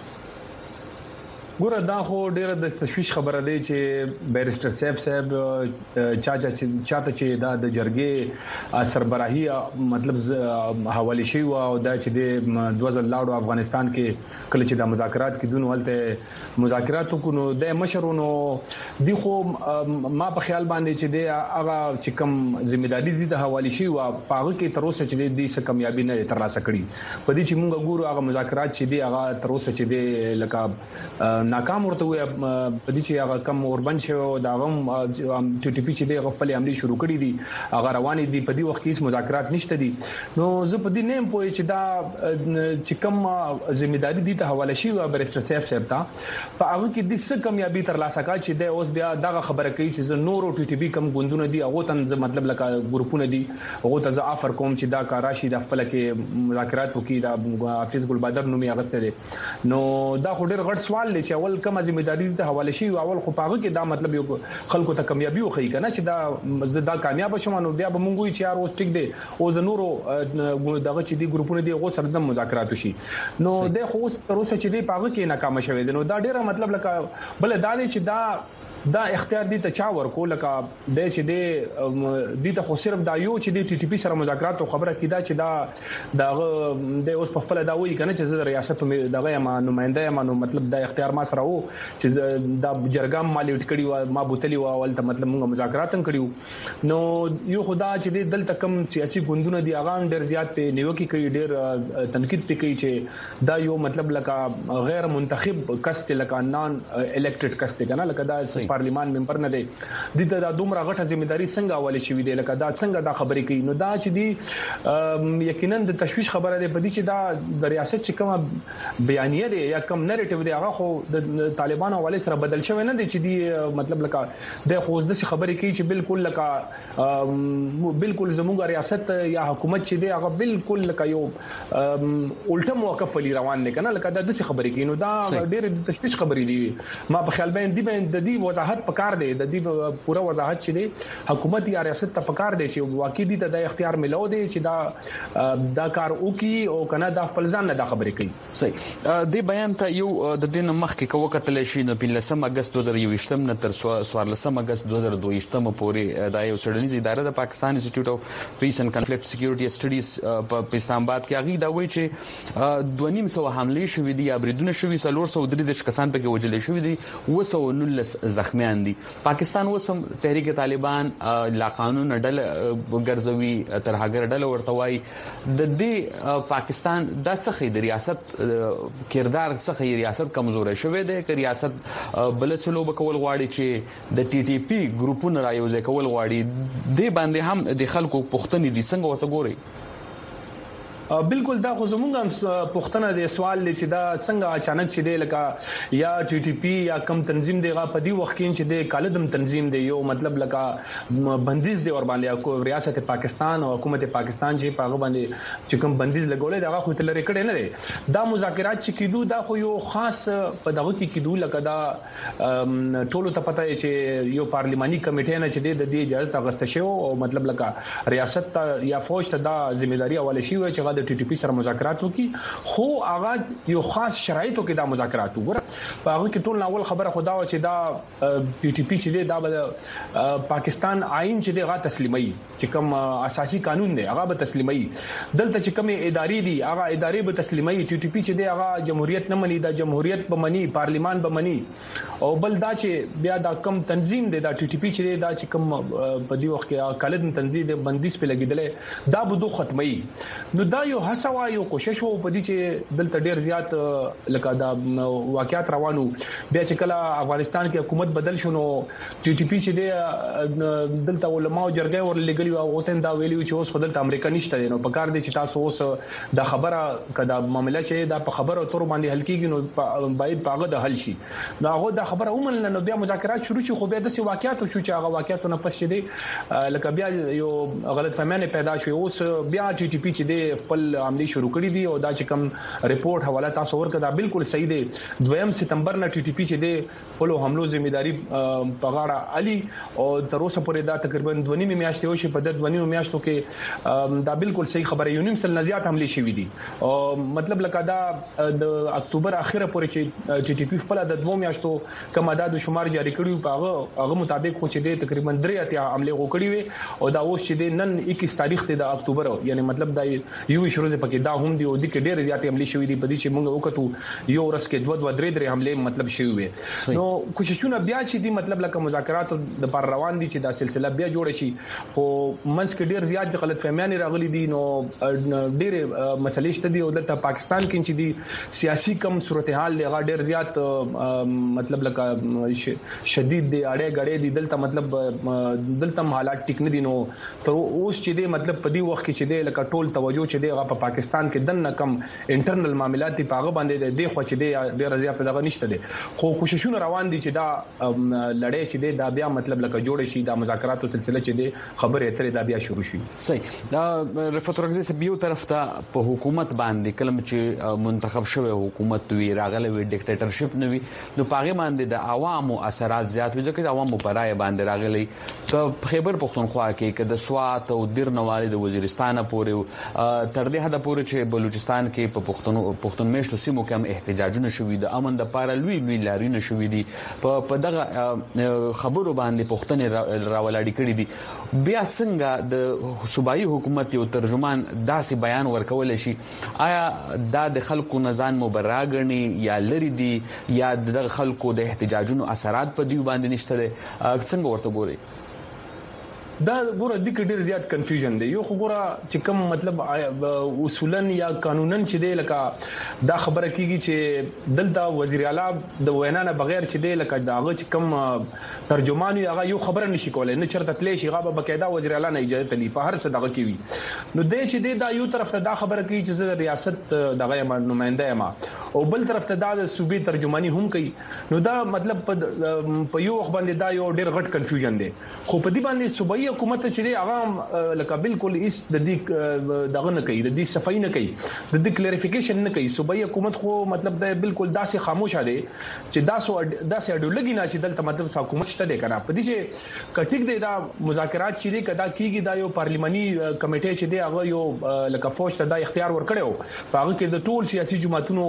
S11: ګوره دا خو ډیره د تشویش خبره دی چې بیرستر صاحب صاحب چا چا چاته چې دا د جرګې سربراهي مطلب حواله شي او دا چې د دوه ځل لاړو افغانستان کې کله چې د مذاکرات کې دون ولته مذاکرات کو نو د مشرونو دی خو ما په خیال باندې چې د هغه چې کوم ځمېداري دي د حواله شي او هغه کې تر اوسه چې د څه کامیابی نه ترلاسه کړي په دې چې موږ ګورو هغه مذاکرات چې دی هغه تر اوسه چې دی لکه ناکام ورته وي په دې چې هغه کم اوربند شو دا غم ټي ټي پی چې د خپل عملي شروع کړي دي هغه روان دي په دې وخت کې مذاکرات نشته دي نو زه په دې نیم پوه چې دا چې کوم ځمېداري دي ته حواله شي او برستر صاحب صاحب ته په هغه کې د څه کامیابی تر لاسه کا چې د اوس بیا دغه خبره کوي چې نور ټي ټي پی کم ګوندونه دي هغه ته مطلب لکه ګروپونه دي هغه ته زه افر کوم چې دا کاراشي د خپل کې مذاکرات وکړي دا حافظ ګل بدر نومي اغسته دي نو دا خو ډېر غټ سوال دی چې اول کومه ځمېداري ته حواله شي اول خو پاغه کې دا مطلب یو خلکو ته کامیابی وخی کنه چې دا زدا کامیاب شوم نو بیا به مونږ وي چې یار اوس ټیک دی او د نورو دغه چې دی ګروپونه دی غو سره د مذاکرات شي نو د خو اوس تر اوسه چې دی پاغه کې ناکام شوی دی نو دا ډیره مطلب لکه بل دا دی چې دا دا اختیار دي ته چا ورکو لکه د چې دی د ته خو صرف دا یو چې دی ټي ټي پی سره مذاکرات او خبره کیدا چې دا د د اوس په خپل دا وایي کنه چې زه ریاست دغه ما نمائنده ما نو مطلب دا اختیار ما سره وو چې دا جرګام مالی وټ کړي و ما بوتلی و اول ته مطلب موږ مذاکرات هم کړیو نو یو خدا چې دی دلته کم سیاسي ګوندونه دی اغان ډیر زیات په نیوکي کوي ډیر تنقید کوي چې دا یو مطلب لکه غیر منتخب کس ته لکه نان الیکټډ کس ته کنه لکه دا پارلیمان ممبر نه دی د د دومره غټه ځمېداري څنګه اولې شوې دی لکه دا څنګه دا خبرې کوي نو دا چې دی یقینا د تشویش خبره ده په دې چې دا د ریاست چې کومه بیانیه ده یا کوم نریټیو دی هغه خو د طالبانو حواله سره بدل شوی نه دی چې دی مطلب لکه د خو د خبرې کوي چې بالکل لکه بالکل زموږ ریاست یا حکومت چې دی هغه بالکل لکه یو الټه موقف ولې روان نه کنه لکه د څه خبرې کوي نو دا ډېر د تشویش خبرې دي ما په خیال باندې دی د دې وضاحت پکار دی د دې پوره وضاحت چې دی حکومت یا ریاست ته پکار دی چې واقعي دي د اختیار ملو دی چې دا دا کار وکي او کنه دا خپل ځان نه دا خبرې کوي
S3: صحیح د بیان ته یو د دین مخکې کوه کتل شي نو په لسم اگست دوه زره یوویشت نه تر څوارلسم اگست دوه زره دوه ویشت پورې د یو سړنیز اداره د پاکستان انسټیټیوټ اف پیس اینڈ کنفلیکټ سکیورټي سټډیز په اسلام آباد کې هغه دا وایي چې دوه نیم سو حمله شوې دي یا بریدونه شوې څلور سو درې د کسان پکې وجل شوې دي و سو نولس زخمیان دي پاکستان وسم تحریک طالبان لا قانون ډل ګرځوي تر هغه ډل ورته وایي د دې پاکستان د څخه د ریاست کردار څخه ریاست کمزورې شوې ده ک ریاست بلڅلو بکول غواړي چې د ټي ټي پی ګروپونو رايوځي کول غواړي د باندې هم د خلکو پښتني دي څنګه ورته ګوري
S11: بالکل دا خو زمونږ پښتنه د سوال چې دا څنګه اچانک چې دی لکه یا ټي ټي پی یا کم تنظیم دی غا په دی وخت کې چې دی کالدم تنظیم دی یو مطلب لکه بندیز دی ور باندې کو ریاست پاکستان او حکومت پاکستان چې په باندې چې کوم بندیز لګولې دا خو تل لري کړي نه دی دا مذاکرات چې کیدو دا خو یو خاص په دغه کې کیدو لکه دا ټولو ته پته چې یو پارلماني کمیټه نه چې دی د دې اجازه غوښته شو او مطلب لکه ریاست یا فوج ته دا ځمېداري حواله شي چې د ټي ټي پی سره مذاکرات وکي خو هغه یو خاص شرایطو کې دا مذاکرات وګوره په هغه کې ټول ناول خبره خدا و چې دا ټي ټي پی چې دی دا پاکستان آئین چې دی هغه تسلیمي چې کوم اساسي قانون دی هغه به تسلیمي دلته چې کوم ادارې دي هغه ادارې به تسلیمي ټي ټي پی چې دی هغه جمهوریت نه مني دا جمهوریت به مني پارلیمان به مني او بل دا چې بیا دا کم تنظیم دی دا ټي ټي پی چې دی دا چې کوم په دې وخت کې کالدن تنظیم دی بندیز په لګیدل دا به دوه ختمي نو دا یو هڅه وا یو کوشش وو په دې چې دلته ډیر زیات لکه دا واقعیت روانو بیا چې کله افغانستان کې حکومت بدل شونه ټي ټي پی چې دی دلته علماء جرګه ور لګلی او اوتن دا ویلیو چې اوس خدای امریکا نشته نو په کار دي چې تاسو اوس دا خبره کدا معاملې چې دا په خبره تور باندې حل کیږي نو باید پاغه د حل شي نو هغه دا خبره ومن نو بیا مذاکرات شروع شي خو بیا د سی واقعیت شو چې هغه واقعیتونه پس شي دي لکه بیا یو غلط فهمانه پیدا شي اوس بیا ټي ټي پی چې دی خپل عملی شروع کړی دی او دا چې کوم ریپورت حواله تاسو ورکړه دا بالکل صحیح دی دویم سپتمبر نه ټي ټي پی چې دی خپل حملو ځمېداري په غاړه علي او تر اوسه پورې دا تقریبا دوه نیمه میاشتې وشي په د دوه نیمه میاشتو کې دا بالکل صحیح خبره یو نیم سل نزيات حمله شوې دي او مطلب لکه دا د اکتوبر اخیره پورې چې ټي ټي پی خپل د دوه میاشتو کوم عدد شمار جاری کړیو په هغه هغه مطابق خو چې دی تقریبا درې اتیا حمله وکړي وي او دا اوس چې دی نن اکیس تاریخ دی د اکتوبر یعنی مطلب دا یو شروع پکې دا هم دی او د کې ډېر زیات حمله شوې دي په دې چې موږ وکړو یو ورځ کې دوه دوه درې درې حمله مطلب شوې وي نو کوششونه بیا چې دي مطلب لکه مذاکرات د پر روان دي چې دا سلسله بیا جوړ شي خو منځ کې ډېر زیات غلط فهمیان راغلي دي نو ډېر مسلې شته دي او د پاکستان کې چې دي سیاسي کم صورتحال لغه ډېر زیات مطلب لکه شدید دي اړې غړې دي دلته مطلب دلته حالات ټیک نه دي نو تر اوس چې دي مطلب په دې وخت کې چې دي لکه ټول توجه چې دی په پاکستان کې دنه کم انټرنل معاملات په هغه باندې د خو چې دی ډیر زیات دغه نشته دي خو کوششونه روان دي چې دا لړۍ چې دی دا بیا مطلب لکه جوړ شي دا مذاکراتو سلسله چې دی خبرې اترې دا بیا شروع شي
S3: صحیح دا رفعت رغزي سبيو طرف ته په حکومت باندې کلم چې منتخب شوی حکومت وی راغله وی ډیکټیټرشپ نه وی نو پاغه باندې د عوامو اثرات زیات وي ځکه د عوامو پرای باندې راغلي په خیبر پختونخوا کې کې د سوات او درنوالي د وزیرستان پورې تر دې حد پورې چې بلوچستان کې په پښتون پښتون میشتو سیمو کې هم احتجاجونه شوي دي امن د پاره لوی لوی لارینه شوي دي په دغه خبرو باندې پښتنې راولاړي کړي دي بیا څنګه د صوبایي حکومت یو ترجمان داسې بیان ورکول شي آیا دا د خلکو نزان مبرراګني یا لري دي یا د خلکو د احتجاجونو اثرات په دی باندې نشته څنګه ورته ګوري
S11: دا ګوره د ډیر زیات کنفیوژن دی. یو ګوره چې کوم مطلب اصولا یا قانونا چې دی لکه دا خبره کیږي چې دلته وزیر اعلی د وینا نه بغیر چې دی لکه داغه چې کوم ترجمان یو هغه یو خبره نشي کولای نه چرته تلی شي غابه بقاعده وزیر اعلی نه اجازه تلی په هر څه دغه کوي. نو د چې دی دا یو طرف ته دا خبره کوي چې زه ریاست دغه نمائنده یم او بل طرف ته دا د صوبې ترجمانی هم کوي. نو دا مطلب په یو وخت باندې دا یو ډیر غټ کنفیوژن دی. خو په دې باندې صوبایي حکومت چې دی هغه لکه بالکل هیڅ د دې دغه نه کوي، د دې صفای نه کوي، د دې کلیریفیکیشن نه کوي. صوبایي حکومت خو مطلب دا بالکل داسې خاموشه دی چې داسو داسې اډولګي نه چې دلته مطلب حکومت شته دی کنه. په دې چې کټیک دی دا مذاکرات چې دی کدا کیږي دا یو پارلیماني کمیټه چې دی هغه یو لکه فوج ته دا اختیار ورکړو. په هغه کې د ټول سیاسي جماعتونو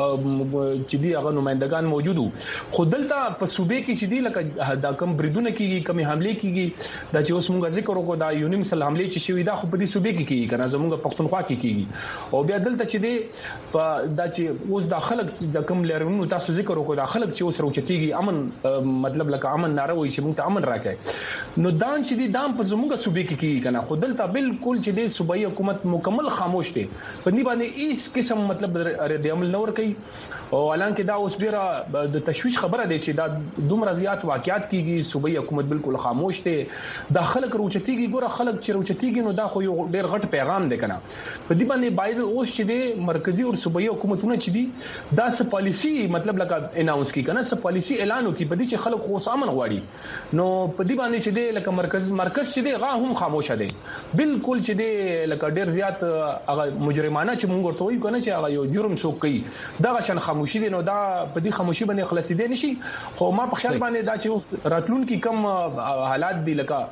S11: چې دی هغه نمائندگان موجودو. خو دلته په صوبې کې چې دی لکه دا کم بریدونه کیږي، کمی حمله کیږي، دا چې اوس موږ ذکر وکړو دا یونیم سل حمله چې شوې دا خو په دې صوبې کې کیږي کنه، زموږ پښتونخوا کې کیږي. او بیا دلته چې دی په دا چې اوس د خلک د کم لرونو تاسو ذکر وکړو دا خلک چې اوس روچتيږي امن مطلب لکه امن ناره وایي چې موږ ته امن راکړي. نو دان چې دی دام په زموږ صوبې کې کیږي کنه. خو دلته بالکل چې دی صوبایي حکومت مکمل خاموش دی په دې باندې هیڅ قسم مطلب رد عمل نه ور کوي. او اعلان کې دا اوس ډیره د تشویش خبره دی چې دا دومره زیات واقعیات کیږي. صوبایي حکومت بالکل خاموش دی. دا خلک روچتيږي، ګوره خلک چې روچتيږي نو دا خو یو ډیر غټ پیغام دی کنه. په دې باندې باید اوس چې دی مرکزی او صوبایي حکومتونه چې دي دا څه پالیسی مطلب لکه اناونس کی کنه، څه پالیسی اعلان وکي په دې چې خلک خو امن غواړي. نو په دې باندې چې دی لکه مرکز مرکز چې دی غا هم خاموشه دی بالکل چې دی لکه ډیر زیات هغه مجرمانه چې مونږ ورته وایو کنه چې هغه یو جرم څوک کوي دا غشن خاموشي دی. نو دا په دې خاموشي باندې خلاصې دی نشي. خو ما په خیال باندې دا چې راتلون کې کم حالات دي لکه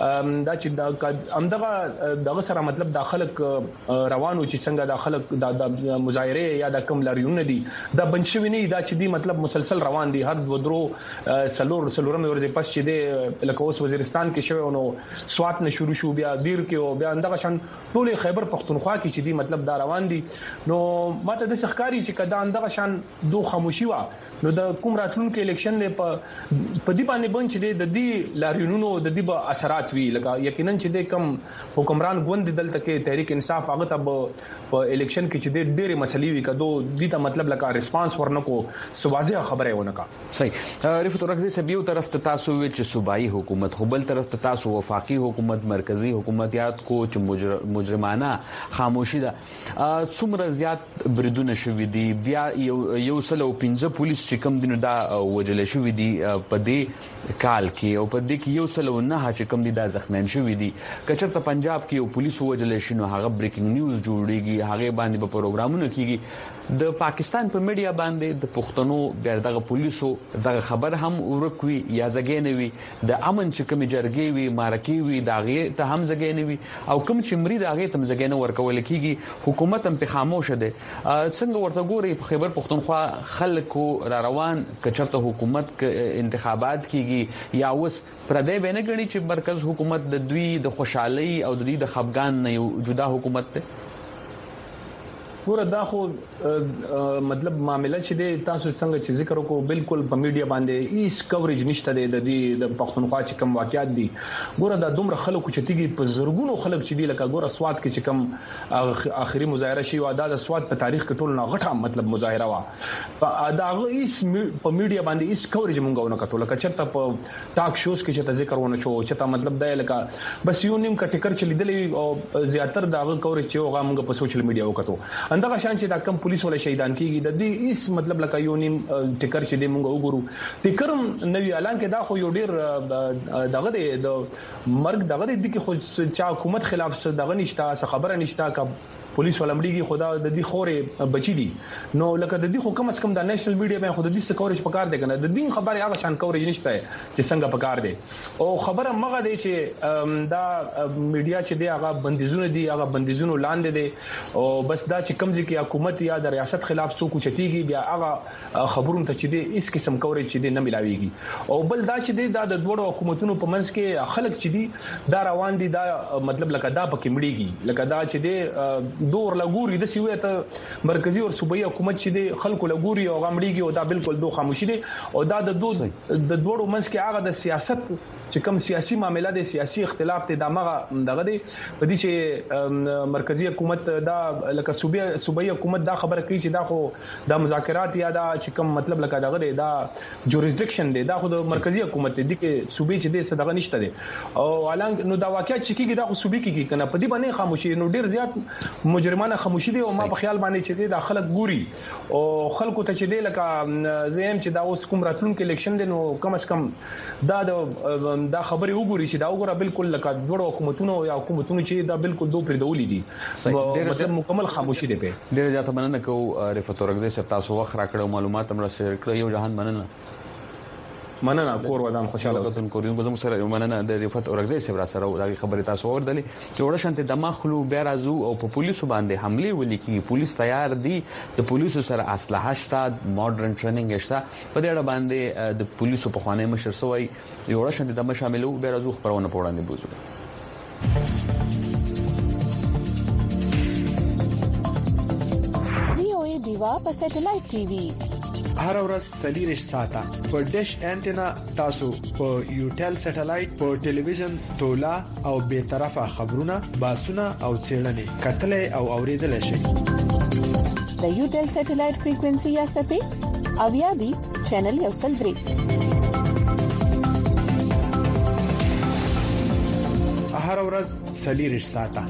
S11: دا چې همدغه دغه سره مطلب داخله روانو چې څنګه داخله د مظاهره یا د کم لاریون دي دا بنشوي نه دا چې دی مطلب مسلسل روان دي. هر ودرو سلور سلورم ورځې پس چې دی لکه اوس وزیرستان کې شوی نو سوات نه شروع شو بیا دیر کې او بیا اندغه شان ټول خیبر پختونخوا کې چې دی مطلب دا روان دي. نو ماته د سخکاری چې کدا اندغه شان دو خاموشي وا نو د کوم راتلونکو الیکشن له په پدی باندې بن چې د دې لاریونونو د دې به اثرات وی لکه یقینا چې د کم حکمران غوند دلته کې تحریک انصاف هغه ته په الیکشن کې چې د ډېرې مسلې وی کدو دې ته مطلب لکه ریسپانس ورنکو سوازه خبره ونه کا.
S3: صحیح رفعت ورغزي سبيو طرف ته تاسو وی چې صوبایي حکومت خو بل طرف ته تاسو وفاقي حکومت مرکزی حکومت یاد کو چې مجرمانه خاموشي ده. څومره زیات بریدونه شوې دي بیا یو سلو پنځه پولیس چې کوم دینو دا وجل شوې دي په دې کال کې او په دې کې یو سلو نه چې کوم دي دا زخمیان شوې دي. کچرته پنجاب کې یو پولیس وجل شنو هغه بریکینګ نیوز جوړیږي هغه باندې په پروګرامونو کېږي. د پاکستان په میډیا باندې د پښتنو بیا دغه پولیسو دغه خبر هم ورکوي یا زګینوي د امن چې کوم جرګي وي مارکی وي داغه ته هم زګینوي او کوم چې مری داغه ته زګینه ورکول کیږي. حکومت هم په خاموشه ده. څنګه ورته ګوري په خیبر پښتونخوا خلکو را روان کچرته حکومت انتخابات کیږي یا وس پردې بینه غړي چې مرکز حکومت د دوی د خوشحالي او د دې د خفګان نه یو جدا حکومت ته
S11: ګوره دا خو مطلب معاملې چې د تاسو څنګه چې ذکر وکړو بالکل په میډیا باندې هیڅ کوریج نشته د دې د پښتونخوا چې کوم واقعیت دي. ګوره دا دومره خلکو چې تیږي په زرګونو خلک چې دی لکه ګوره سواد کې چې کوم اخري مظاهره شي و دا د سواد په تاریخ کې ټول نه غټه مطلب مظاهره وا دا هیڅ په میډیا باندې هیڅ کوریج مونږ ونه کتو لکه چرته په ټاک شوز کې چې ذکر ونه شو چې مطلب دا لکه بس یو نیم کټیکر چې لیدلې او زیاتره دا کوریج چې هغه مونږ په سوشل میډیا وکړو. اندغه شان چې دا کم پولیس ولا شهیدان کیږي د دې هیڅ مطلب لکه یو نیم ټیکر چې د مونږ وګورو ټیکرم نوې اعلان کې دا خو یو ډیر دغه د مرګ دغه د کې خو چا حکومت خلاف څه دغه نشته خبره نشته کا پولیس ولمړيږي خدا د دې خورې بچی دي. نو لکه د دې خو کم از کم د نېشنل میډیا باندې خو د دې څه کوریج پکار دی کنه د دې خبره هغه شان کوریج نشته چې څنګه پکار دی. او خبره مغه دی چې دا میډیا چې دی هغه بندیزونه دي هغه بندیزونه لاندې دي او بس دا چې کم ځکه حکومت یا د ریاست خلاف څوک چتيږي بیا هغه خبرونه ته چې دی هیڅ قسم کوریج چې دی نه ملاويږي. او بل دا چې دی دا د دوړو حکومتونو په منځ کې خلک چې دی دا روان دي دا مطلب لکه دا پکې مړیږي لکه دا چې دی دور لګوري د سیوه ته مرکزی او صوبایي حکومت چې د خلکو لګوري او غمړيږي او دا بالکل دوه خاموشي دي او دا د دوه د دوړو منځ کې هغه د سیاست چې کوم سیاسي معاملې د سیاسي اختلاف ته دماغه دغه دي په دې چې مرکزی حکومت دا لکه صوبایي صوبایي حکومت دا خبره کوي چې دا خو د مذاکرات یا دا چې کوم مطلب لکه دغه دی دا جوریسډکشن دی دا خو د مرکزی حکومت دی کې صوبې چې د صدقه نشته دي او علان نو دا واقعیت چې کیږي دا خو صوبې کیږي کنه په دې باندې خاموشي نو ډیر زیات مجرمانه خاموشي دي او ما په خیال باندې چې دا خلک ګوري او خلکو ته چې دی لکه زم چې دا اوس کوم راتلونکو الیکشن دی نو کم از کم دا د دا خبري وګوري چې دا وګوره بالکل لکه دوه حکومتونو یا حکومتونو چې دا بالکل دوه پرې دولې دي مطلب مکمل خاموشي دي په
S3: ډیر زیات مننه کو رفعت اورغزی صاحب تاسو وخت راکړو معلومات هم را شیر کړو یو جهان مننه
S11: مننه کور ودان خوشاله
S3: وختون کوریو زموږ سره مننه د رفعت اورغزی صاحب را سره دا خبره تاسو اوردلې چې وړه شانته د مخلو بیا راځو او په پولیسو باندې حمله ولیکي پولیس تیار دي د پولیسو سره اسلحه شته ماډرن ټریننګ شته په دې اړه باندې د پولیسو په خوانې مشر سوی وړه شانته د شاملو بیا راځو خبرونه پوړاندې بوزو
S7: دیوا په سټلایټ ټي وي
S8: هر ورځ سلیریش ساته په ډیش انټینا تاسو په یوټل سټلایټ په ټلویزیون تولا او به طرفه خبرونه باسونه او چیرنې کتلې او اوریدل شي
S7: د یوټل سټلایټ فریکوئنسي یا سپې اویا دی چینل یو سل درې
S8: هر ورځ سلیریش ساته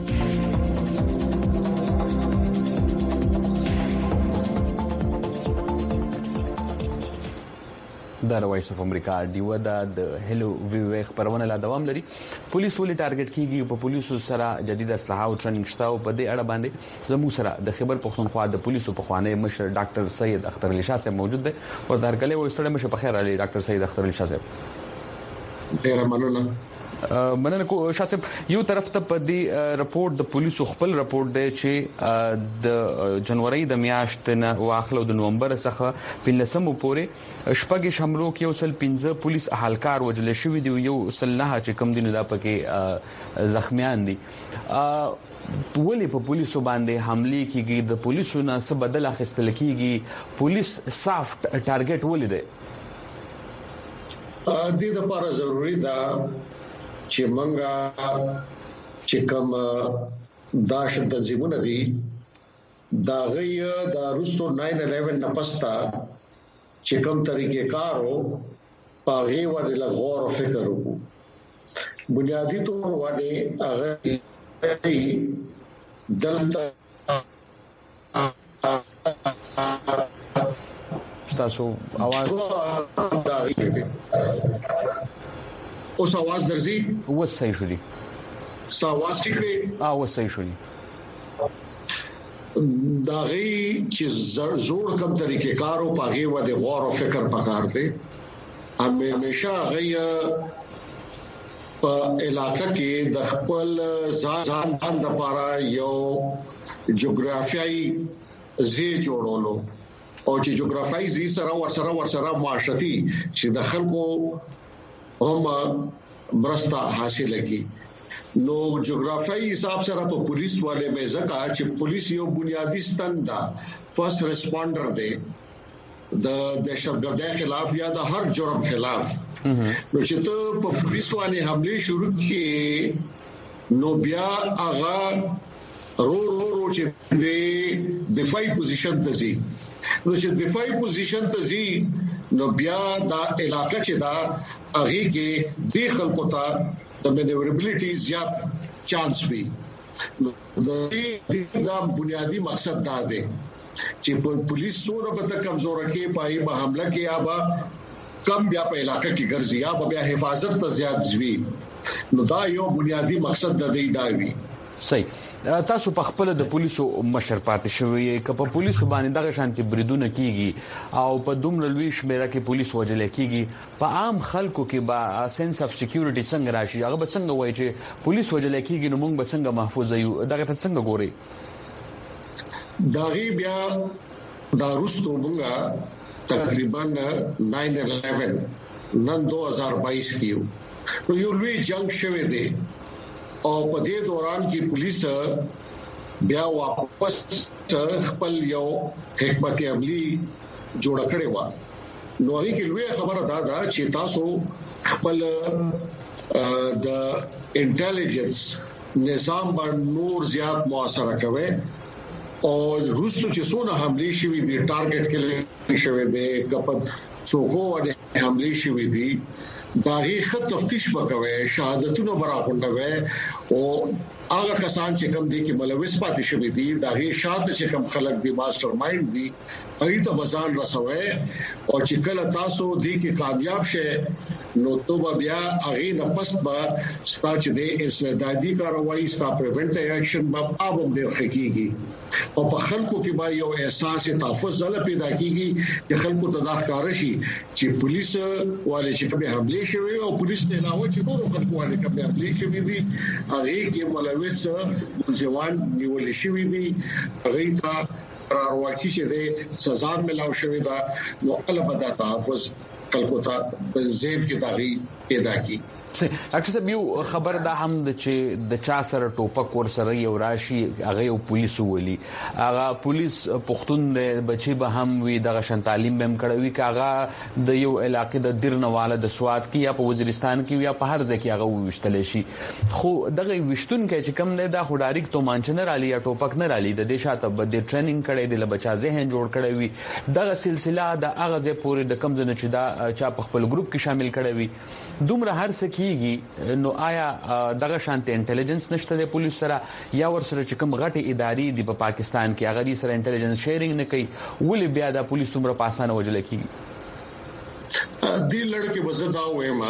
S3: د وایس اف امریکا دیو د هلو وی خبرونه لا دوام لري پولیس ولې ټارګټ کیږي په پولیسو سره جدید اسلحه او ټریننګ شته او په دې اړه باندې زموږ سره د خبر پښتونخوا د پولیسو په خوانې مشر ډاکټر سید اختر علي شاه صاحب موجود دی او درګلې وې سره مشه په خیر علي ډاکټر سید اختر علي شاه صاحب
S12: ډیر مننه
S3: مننه کو شاسب یو طرف ته په دې رپورت د پولیسو خپل رپورت دی چې د جنوري د میاشتې نه واخلو د نومبر څخه په لسمو پورې شپږ حملو کې یو سل پنځه پولیس اهلکار وجل شوی دی یو سل نه چې کم دینو دا پکې زخمیان دي ولې په پولیسو باندې حمله کیږي د پولیسو نه څه بدل اخیستل کیږي پولیس صاف ټارګټ ولې دی
S12: د دې لپاره ضروری ده چې منګه چې کوم داش تنظیمونه دي دا غي د روسو ناین الیون نه پستا چې کوم طریقې کارو پاغي ورله غور او فکر وکړو بنیادی طور باندې هغه دلته
S3: تاسو आवाज
S12: اوس आवाज درځي
S3: اوس صحیح شو دي
S12: ساواز ټیک دی
S3: او صحیح شو دي
S12: دا غي چې زوړ کم طریقې کارو پاغي و د غور او فکر پکار دی همیشه غي په علاقې کې د خپل ځان د لپاره یو جغرافیایي زی جوړولو او چې جغرافیایي زی سره ور سره ور سره معاشرتي چې د خلکو هم برستا حاصل کی نو جغرافیایي حساب سره په پولیس والے به ځکه چې پولیس یو بنیادی ستن ده فرست ریسپونډر دی د دهشتګردۍ خلاف یا د هر جرم خلاف نو چې ته په پولیس باندې حمله شروع کړي نو بیا هغه رو رو رو چې د دفاعي پوزیشن ته ځي نو چې دفاعي پوزیشن ته ځي نو بیا دا علاقہ چې دا هغه کې د خلکو ته د مینیوربিলিټي زیات چانس وي د دې د بنیادی مقصد دا دی چې پولیس سره به کمزور کې پای په حمله کې یا به کم بیا په علاقہ کې ګرځي یا بیا حفاظت ته زیات ځوي نو دا یو بنیادی مقصد د دې دا وي
S3: صحیح تاسو په خپل د پولیسو مشر پاتې شوی ک په پولیسو باندې دغه شانتي بریدونه کیږي او په دومره لوی شمیره کې پولیس وجل کیږي په عام خلکو کې با سنس اف سکیورټي څنګه راشي هغه به څنګه وایي چې پولیس وجل کیږي نو موږ به څنګه محفوظ یو دغه ته څنګه ګوري
S12: داغي بیا دا روستو موږ تقریبا ناین الیون نن دو هزار بائیس کیو نو یو لوی جنگ شوه دی او په دې دوران کې پولیس بیا واپس خپل یو حکمت عملی جوړ کړی و. نو هغه کې لوی خبره دا ده چې تاسو خپل د انټيليجنس نظام باندې نور زیات موثر کوي او روسو چې څونه حمله شوې دي ټارګټ کې شوې دي کپد څوکو باندې حمله شوې دي داغي خط تفتیش وکوي شهادتونو براغونډوي او هغه کسان چې کوم دي کې ملوث پاتې شوی دي داغي شاته چې کوم خلک دي ماستر مایند دي هغه ته بزان رسوي او چې کله تاسو دي کې کامیاب شئ نو تو بیا هغه نه پس به ستاسو چې د استعدادي کاروایی ستاسو پریونټیو اکشن په پابم دی حقيقي او په خلکو کې به یو احساس تحفظ زله پیدا کیږي چې خلکو ته دا ښکار شي چې پولیس والے چې کومه حمله شوی او پولیس نه علاوه چې نور خلکو والے کومه حمله شوی دي هغه کې ملوث ځوان نیول شوی دي هغه ته راروکی چې د سزا ملاو شوی دا نو البته تحفظ خلکو ته په ځین کې داغي پیدا کی.
S3: ډاکټر صاحب یو خبر دا هم د چې د چا سره ټوپک ور سره یو راشي هغه یو پولیس ولي هغه پولیس پښتون د بچي به هم وي د غشن تعلیم به هم کړوي کاغه د یو علاقې د درنواله د سواد کې یا په وزیرستان کې یا په هر ځای کې هغه وشتل شي خو دغه وشتون کې چې کم نه دا خډاریک تو مانچنر علي یا ټوپک نه علي د دې شاته د ټریننګ کړي د بچا ذهن جوړ کړي وي دغه سلسله د هغه ځای پورې د کم ځنه چې دا چا په خپل ګروپ کې شامل کړي وي دومره هر څه کیږي نو آیا دغه شانته انټيليجنس نشته د پولیس سره یا ور سره چې کوم غټي ادارې دی په پا پاکستان کې هغه دي سره انټيليجنس شیرینګ نه کوي ولې بیا د پولیس تمره پاسانه وجل کیږي
S12: دې لړکه وزدا وېما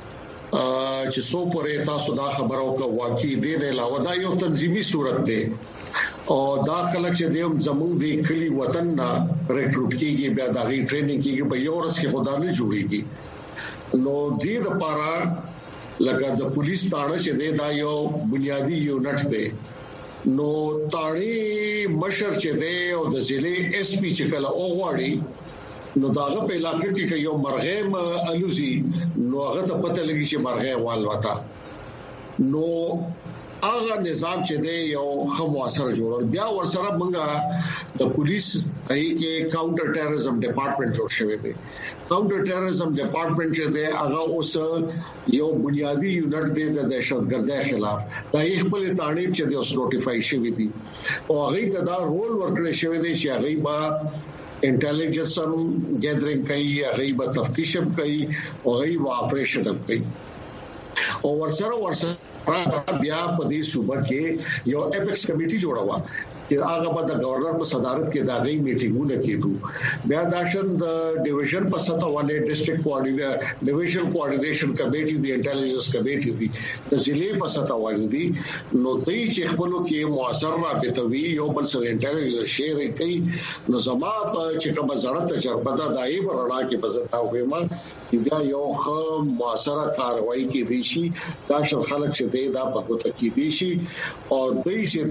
S12: چې سو پرې تاسو دا خبرو کا واقعي دی نه علاوه دا یو تنظیمي صورت دی او دا کله چې دیوم زمون دی کلی وطن نه ریکروټ کیږي بیا دا غي ټریننګ کیږي په یو ورځ کې خدا نه جوړيږي نو دې لپاره لکه د پولیس تانه چې دا یو بنیادی یونټ دی نو تاړي مشر چې دی او د ضلع اس پی چې کله اوغواړي نو داغه په علاقې کې یو مرغیم الوزي نو هغه ته پته لګي چې مرغې وال وتا نو هغه نظام چې دی یو خمو اثر جوړول بیا ورسره مونږه د پولیس ای کې کاونټر ټیرریزم ډپارټمنټ جوړ شوی دی کاونټر ټیرریزم ډپارټمنټ چې دی هغه اوس یو بنیادی یونټ دی د دهشتګردۍ خلاف دا یې خپل تعلیم چې دی اوس نوټیفای شوی دی او هغه دا رول ورکړی شوی دی چې هغه با انټيليجنس هم ګیدرینګ کوي هغه به تفتیش هم کوي او هغه به اپریشن هم کوي او ورسره ورسره بیا په دې صوبه کې یو اپیکس کمیټي جوړوا چې هغه په د گورنر په صدارت کې دا غي میټینګونه کیدو بیا داشن د ډیویژن په سطح باندې ډیسټریکټ کوارډینیټر ډیویژن کوارډینیشن کمیټي دی انټيليجنس کمیټي دی د ضلع په سطح باندې نو دوی چې خپلو کې موثر رابطوي یو بل سره انټيليجنس شیر کوي نو زما چې کوم زړه تجربه دا دای ورړه کې بزتا وېما بیا یو خو موثره کاروایی کې دي شي دا شل خلک چې دا په کوته کې دي شي او دوی چې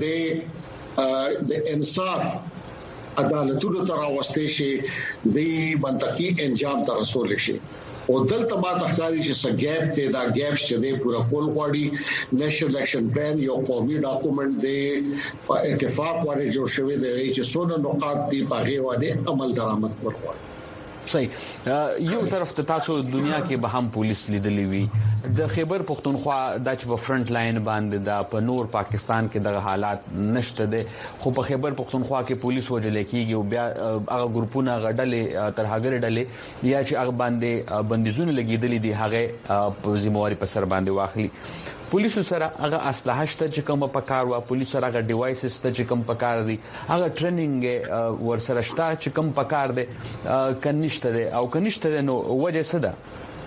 S12: د انصاف عدالتونو تر واستې شي د منطقي انجام تر رسول شي او دلته ما تخاري چې سګیپ ته دا ګیپ چې د پورا کول غواړي نېشنل اکشن پلان یو قومي ډاکومېنټ دی په اتفاق باندې جوړ شوی دی چې څونه نقاط دی په هغه باندې عمل درآمد ورکړي
S3: صحیح یو طرف ته تاسو دنیا کې به هم پولیس لیدلې وي د خیبر پختونخوا د چ په فرنٹ لاین باندې د په نور پاکستان کې دغه حالات نشته دي خو په خیبر پختونخوا کې پولیس وجل کېږي او بیا هغه ګروپونه غډلې تر هغه ډلې یا چې هغه باندې بندیزونه لګیدلې دي هغه په ذمہواری په سر باندې واخلي پولیس سره هغه اسلحه شته چې کوم په کار وا پولیس سره هغه ډیوایسز ته چې کوم په کار دي هغه ټریننګ ور سره شته چې کوم په کار دي کنيشته دي او کنيشته نو وجه څه ده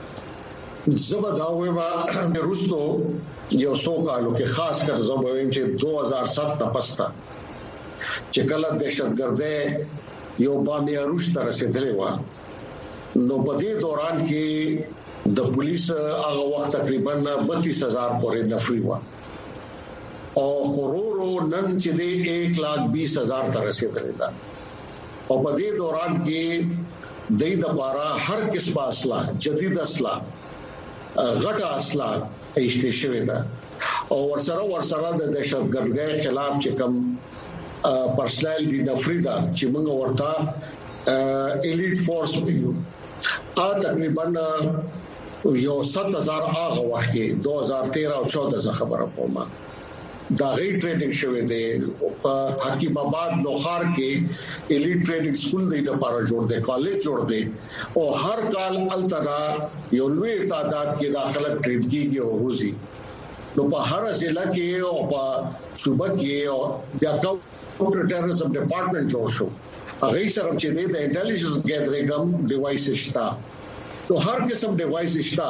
S12: زبر دا وېما روسو یو څو کالو کې خاص کر زبوین چې دوه هزار سات ته پستا چې کله دهشتګردۍ یو باندې روس ته رسیدلې و نو په دې دوران کې د پولیس هغه وخت تقریبا بتیس هزار پورې نفري و او خورورو نن چې د ایک لاکھ بیس هزار ته رسیدلې ده او په دې دوران کې د دې لپاره هر قسمه اسلحه جدید اسلحه غټه اسلحه ایشته شوې ده او ورسره ورسره د دهشتګردۍ خلاف چې کوم پرسنل دي د فریدا چې موږ ورته الیټ فورس ویو ا تقریبا یو سات هزار هغه وخت دوه هزار تیرہ او چودہ زه خبره کوم دا غي ټریډینګ شوی دی په حکیم آباد نوخار کې الیټ ټریډینګ سکول دی د پاره جوړ دی کالج جوړ دی او هر کال الترا یو لوی تعداد کې داخله ټریډ کیږي او روزي نو په هر ضلع کې او په صوبه کې او بیا کاونټر ټیرریزم ډپارټمنټ جوړ شو هغه سره چې د انټيليجنس ګیدرینګ ډیوایس شتا تو هر قسم ډیوایس شتا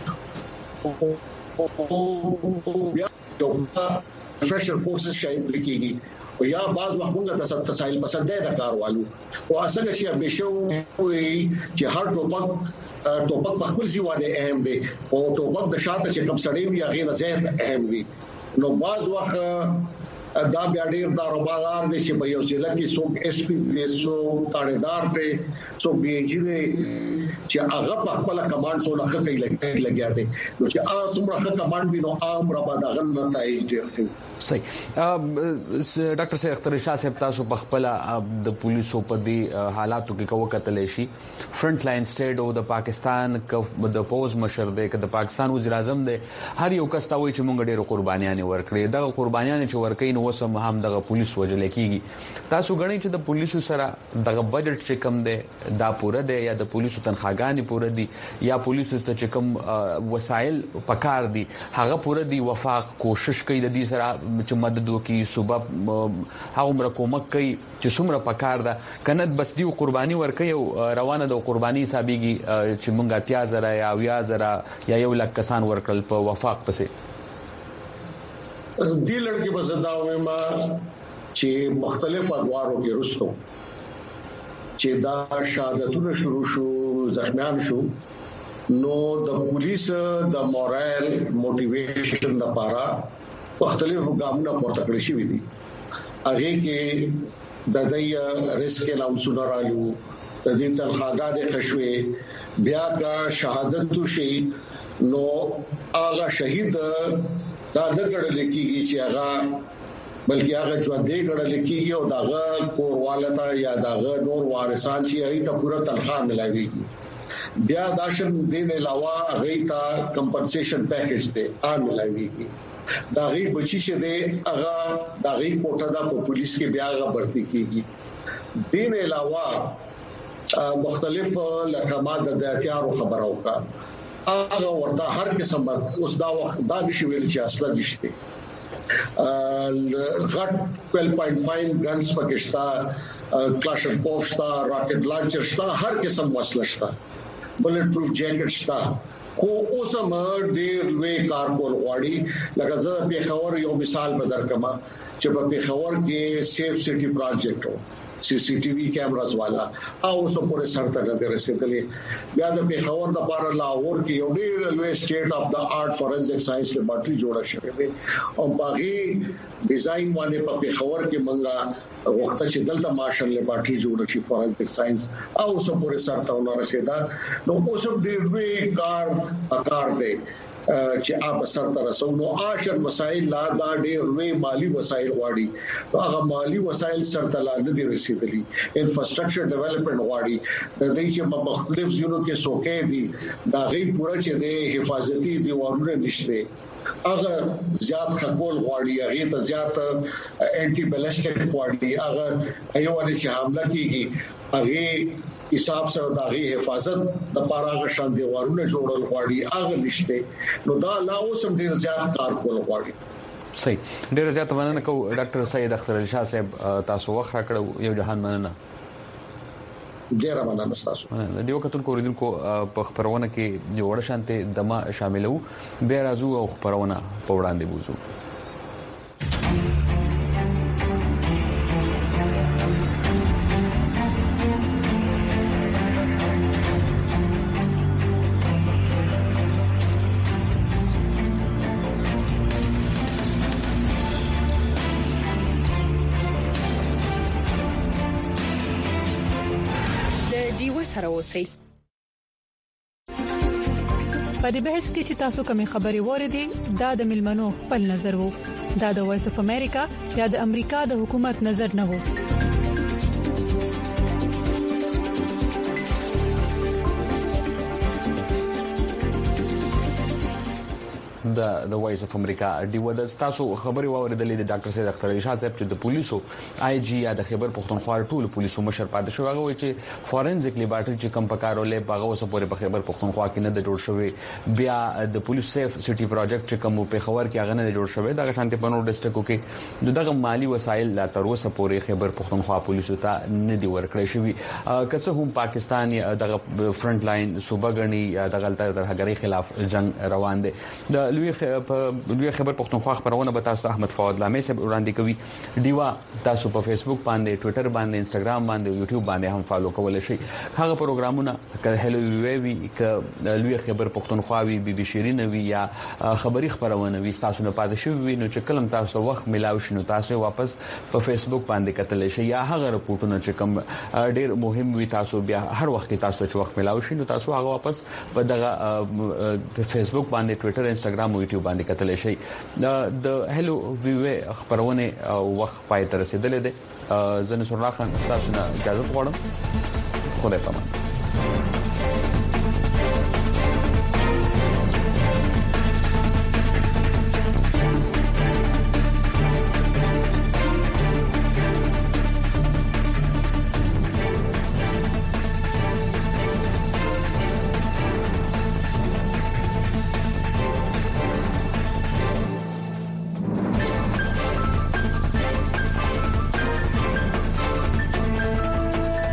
S12: او بیا یو فریشر کورسز شاید لیکيږي او یا بعض وختونه د تسایل پسندې د کاروالو او اصل شي به شو چې هر ټوپک ټوپک په خپل ځوانه اهم دی او ټوپک د شاته چې کوم سړی وي هغه نه زیات اهم وي نو بعض وخت دا بیا ډیر داروبادار دي چې په یو ځل کې څوک اس پی دي څوک تاړیدار دي څوک بي جی دي چې هغه په خپل کمانډ سره خکې لګي لګیا دي نو چې هغه څومره خکې کمانډ وینو عام را باندې هغه نتایج ډیر
S3: صحیح ډاکټر سید اختر شاه صاحب تاسو په خپل د پولیسو په دې حالاتو کې کوم کتلې شي فرنٹ لاین سټیټ او د پاکستان د فوج مشر دی که د پاکستان وزیر اعظم دی هر یو کس ته وایي چې موږ ډېر قربانيان ورکړي دا قربانيان چې ورکړي نو وسم هم د پولیس وجل کېږي تاسو غواړئ چې د پولیسو سره د بجټ چې کم دی دا پوره دی یا د پولیسو تنخواګانې پوره دي یا پولیسو ته چې کم وسایل پکار دي هغه پوره دي وفاق کوشش کوي د دې سره چې مدد وکړي صوبه هغه مر کومک کوي چې څومره پکار ده کنه بس دی قرباني ورکوي او روانه د قرباني حسابيږي چې مونږه اتیا زره یا اویا زره یا یو لک کسان ورکل په وفاق پسې
S12: دی لړکی بزداوې ما چې مختلف ادوارو کې رسو چې دا شهادتونه شروع شو زخمیان شو نو د پولیس د مورال موټیویشن لپاره مختلف ګامونه پورته کړی شي دي هغه کې د دې ریسک لامسونه رالو د دې تنخواګانې خښوي بیا کا شهادت شي نو هغه شهید دا نه ګڼل کېږي چې هغه بلکې هغه ژوندې ګڼل کېږي او داغه کوروالته یا داغه نور وارثان چې هغه ته پوره تنخواه ملایوي بیا دا شم دین علاوه هغه ته کمپنسیشن پیکیج دی آن ملایوي دا غي بچی چې دی هغه دا غي کوټه دا په پولیس کې بیا هغه برتي کیږي دین علاوه مختلف لکمات د اتیارو خبرو کا هغه ورته هر قسم اوس دا وخت دا شي ویل چې اصله نشته غټ twelve point five غنز پاکستان کلاشنکوف شتا راکټ لانچر شتا هر قسم وسله شتا بلټ پروف جیکټ شتا خو اوسم ډېر لوی کار کول غواړي لکه زه په خبر یو مثال به درکما چې په خبر کې سیف سټي پروجیکټ وو سی سی ټي وي کیمراز والا او اوس پورې سره ته رسیدلې بیا د په خبر د بار لاهور کې یو ډېر لوی سټیټ اف د آرټ فورنزیک ساينس لیبارټري جوړه شوې ده او باغی ډیزاین باندې په خبر کې منګه وخت چې دلته مارشل لیبارټري جوړه شي فورنزیک ساينس او اوس پورې سره ته رسیدا نو اوس ډېر لوی کار کار دی چې اپ سر تر رسو نو آشر وسایل لا دا ډېر لوی مالی وسایل واړي هغه مالی وسایل سر ته لا نه دي رسیدلي انفراستراکچر ډیولپمنٹ واړي د دې چې په مختلف ځینو کې سوکې دي دا غي پوره چې د حفاظتي دیوالونه نشته هغه زیات خپل غواړي هغه ته زیات انټي بالستیک غواړي هغه ایوانه چې حمله کیږي هغه حساب سره داغي حفاظت د پاراغه شان دیوالونه جوړول غواړي هغه نشته نو دا لا اوسم ډیر زیات کار کول غواړي
S3: صحیح ډیر زیات مننه کو ډاکټر سید اختر شاه صاحب تاسو وخت راکړو یو جهان مننه
S12: ډیر مننه تاسو
S3: د یو کتون کوریدونکو په خبرونه کې جوړ شانته دمه شاملو به راځو او خبرونه په وړاندې بوزو
S10: سره اوسئ.
S13: په دې بحث کې چې تاسو کومې خبرې وریدي دا د ملمنو خپل نظر وو. دا د وایس اف امریکا یا د امریکا د حکومت نظر نه و.
S2: د د وایس اف امریکا ډیو د تاسو خبري واوریدلې د ډاکټر سید اختر علي شاه صاحب چې د پولیسو آی جی یا د خیبر پختونخوا ټول پولیسو مشر پاتې شو. هغه وایي چې فورنزیک لیبارټری چې کم پکارولې هغه اوس پورې په خیبر پختونخوا کې نه د جوړ شوی. بیا د پولیس سیف سټي پروجیکټ چې کوم په خبر کې هغه نه جوړ شوی دا شانتي په نور ډیسټریکټ کې دغه مالی وسایل لا تر اوسه پورې خیبر پختونخوا پولیسو ته نه دی ورکړی شوی. کڅه هم پاکستان دغه فرنٹ لاین صوبګنی دغه تر هغری خلاف جنگ روان دي. د لوی لوی خبر پختونخوا خبرونه به تاسو احمد فؤاد لامي صاحب وړاندې کوي. دیوا تاسو په فیسبوک باندې ټوئیټر باندې انستګرام باندې یوټیوب باندې هم فالو کولای شئ. هغه پروګرامونه که هلو وی وی ک لوی خبر پختونخوا وی بي بي شيرين وی یا خبري خبرونه وی تاسو نه پاتې شوی وی نو چې کلم تاسو وخت ملاوي شنو تاسو واپس په فیسبوک باندې کتل شئ یا هغه رپورټونه چې کوم ډېر مهم وی تاسو بیا هر وخت تاسو چې وخت ملاوي شنو تاسو هغه واپس په دغه فیسبوک باندې ټوئیټر انستګرام او یوټیوب باندې کتل شي. د هلو وی وی خبرونه وخت پای تر رسیدلې ده. زنه سرلا خان تاسو نه اجازه غواړم. خدای پامان.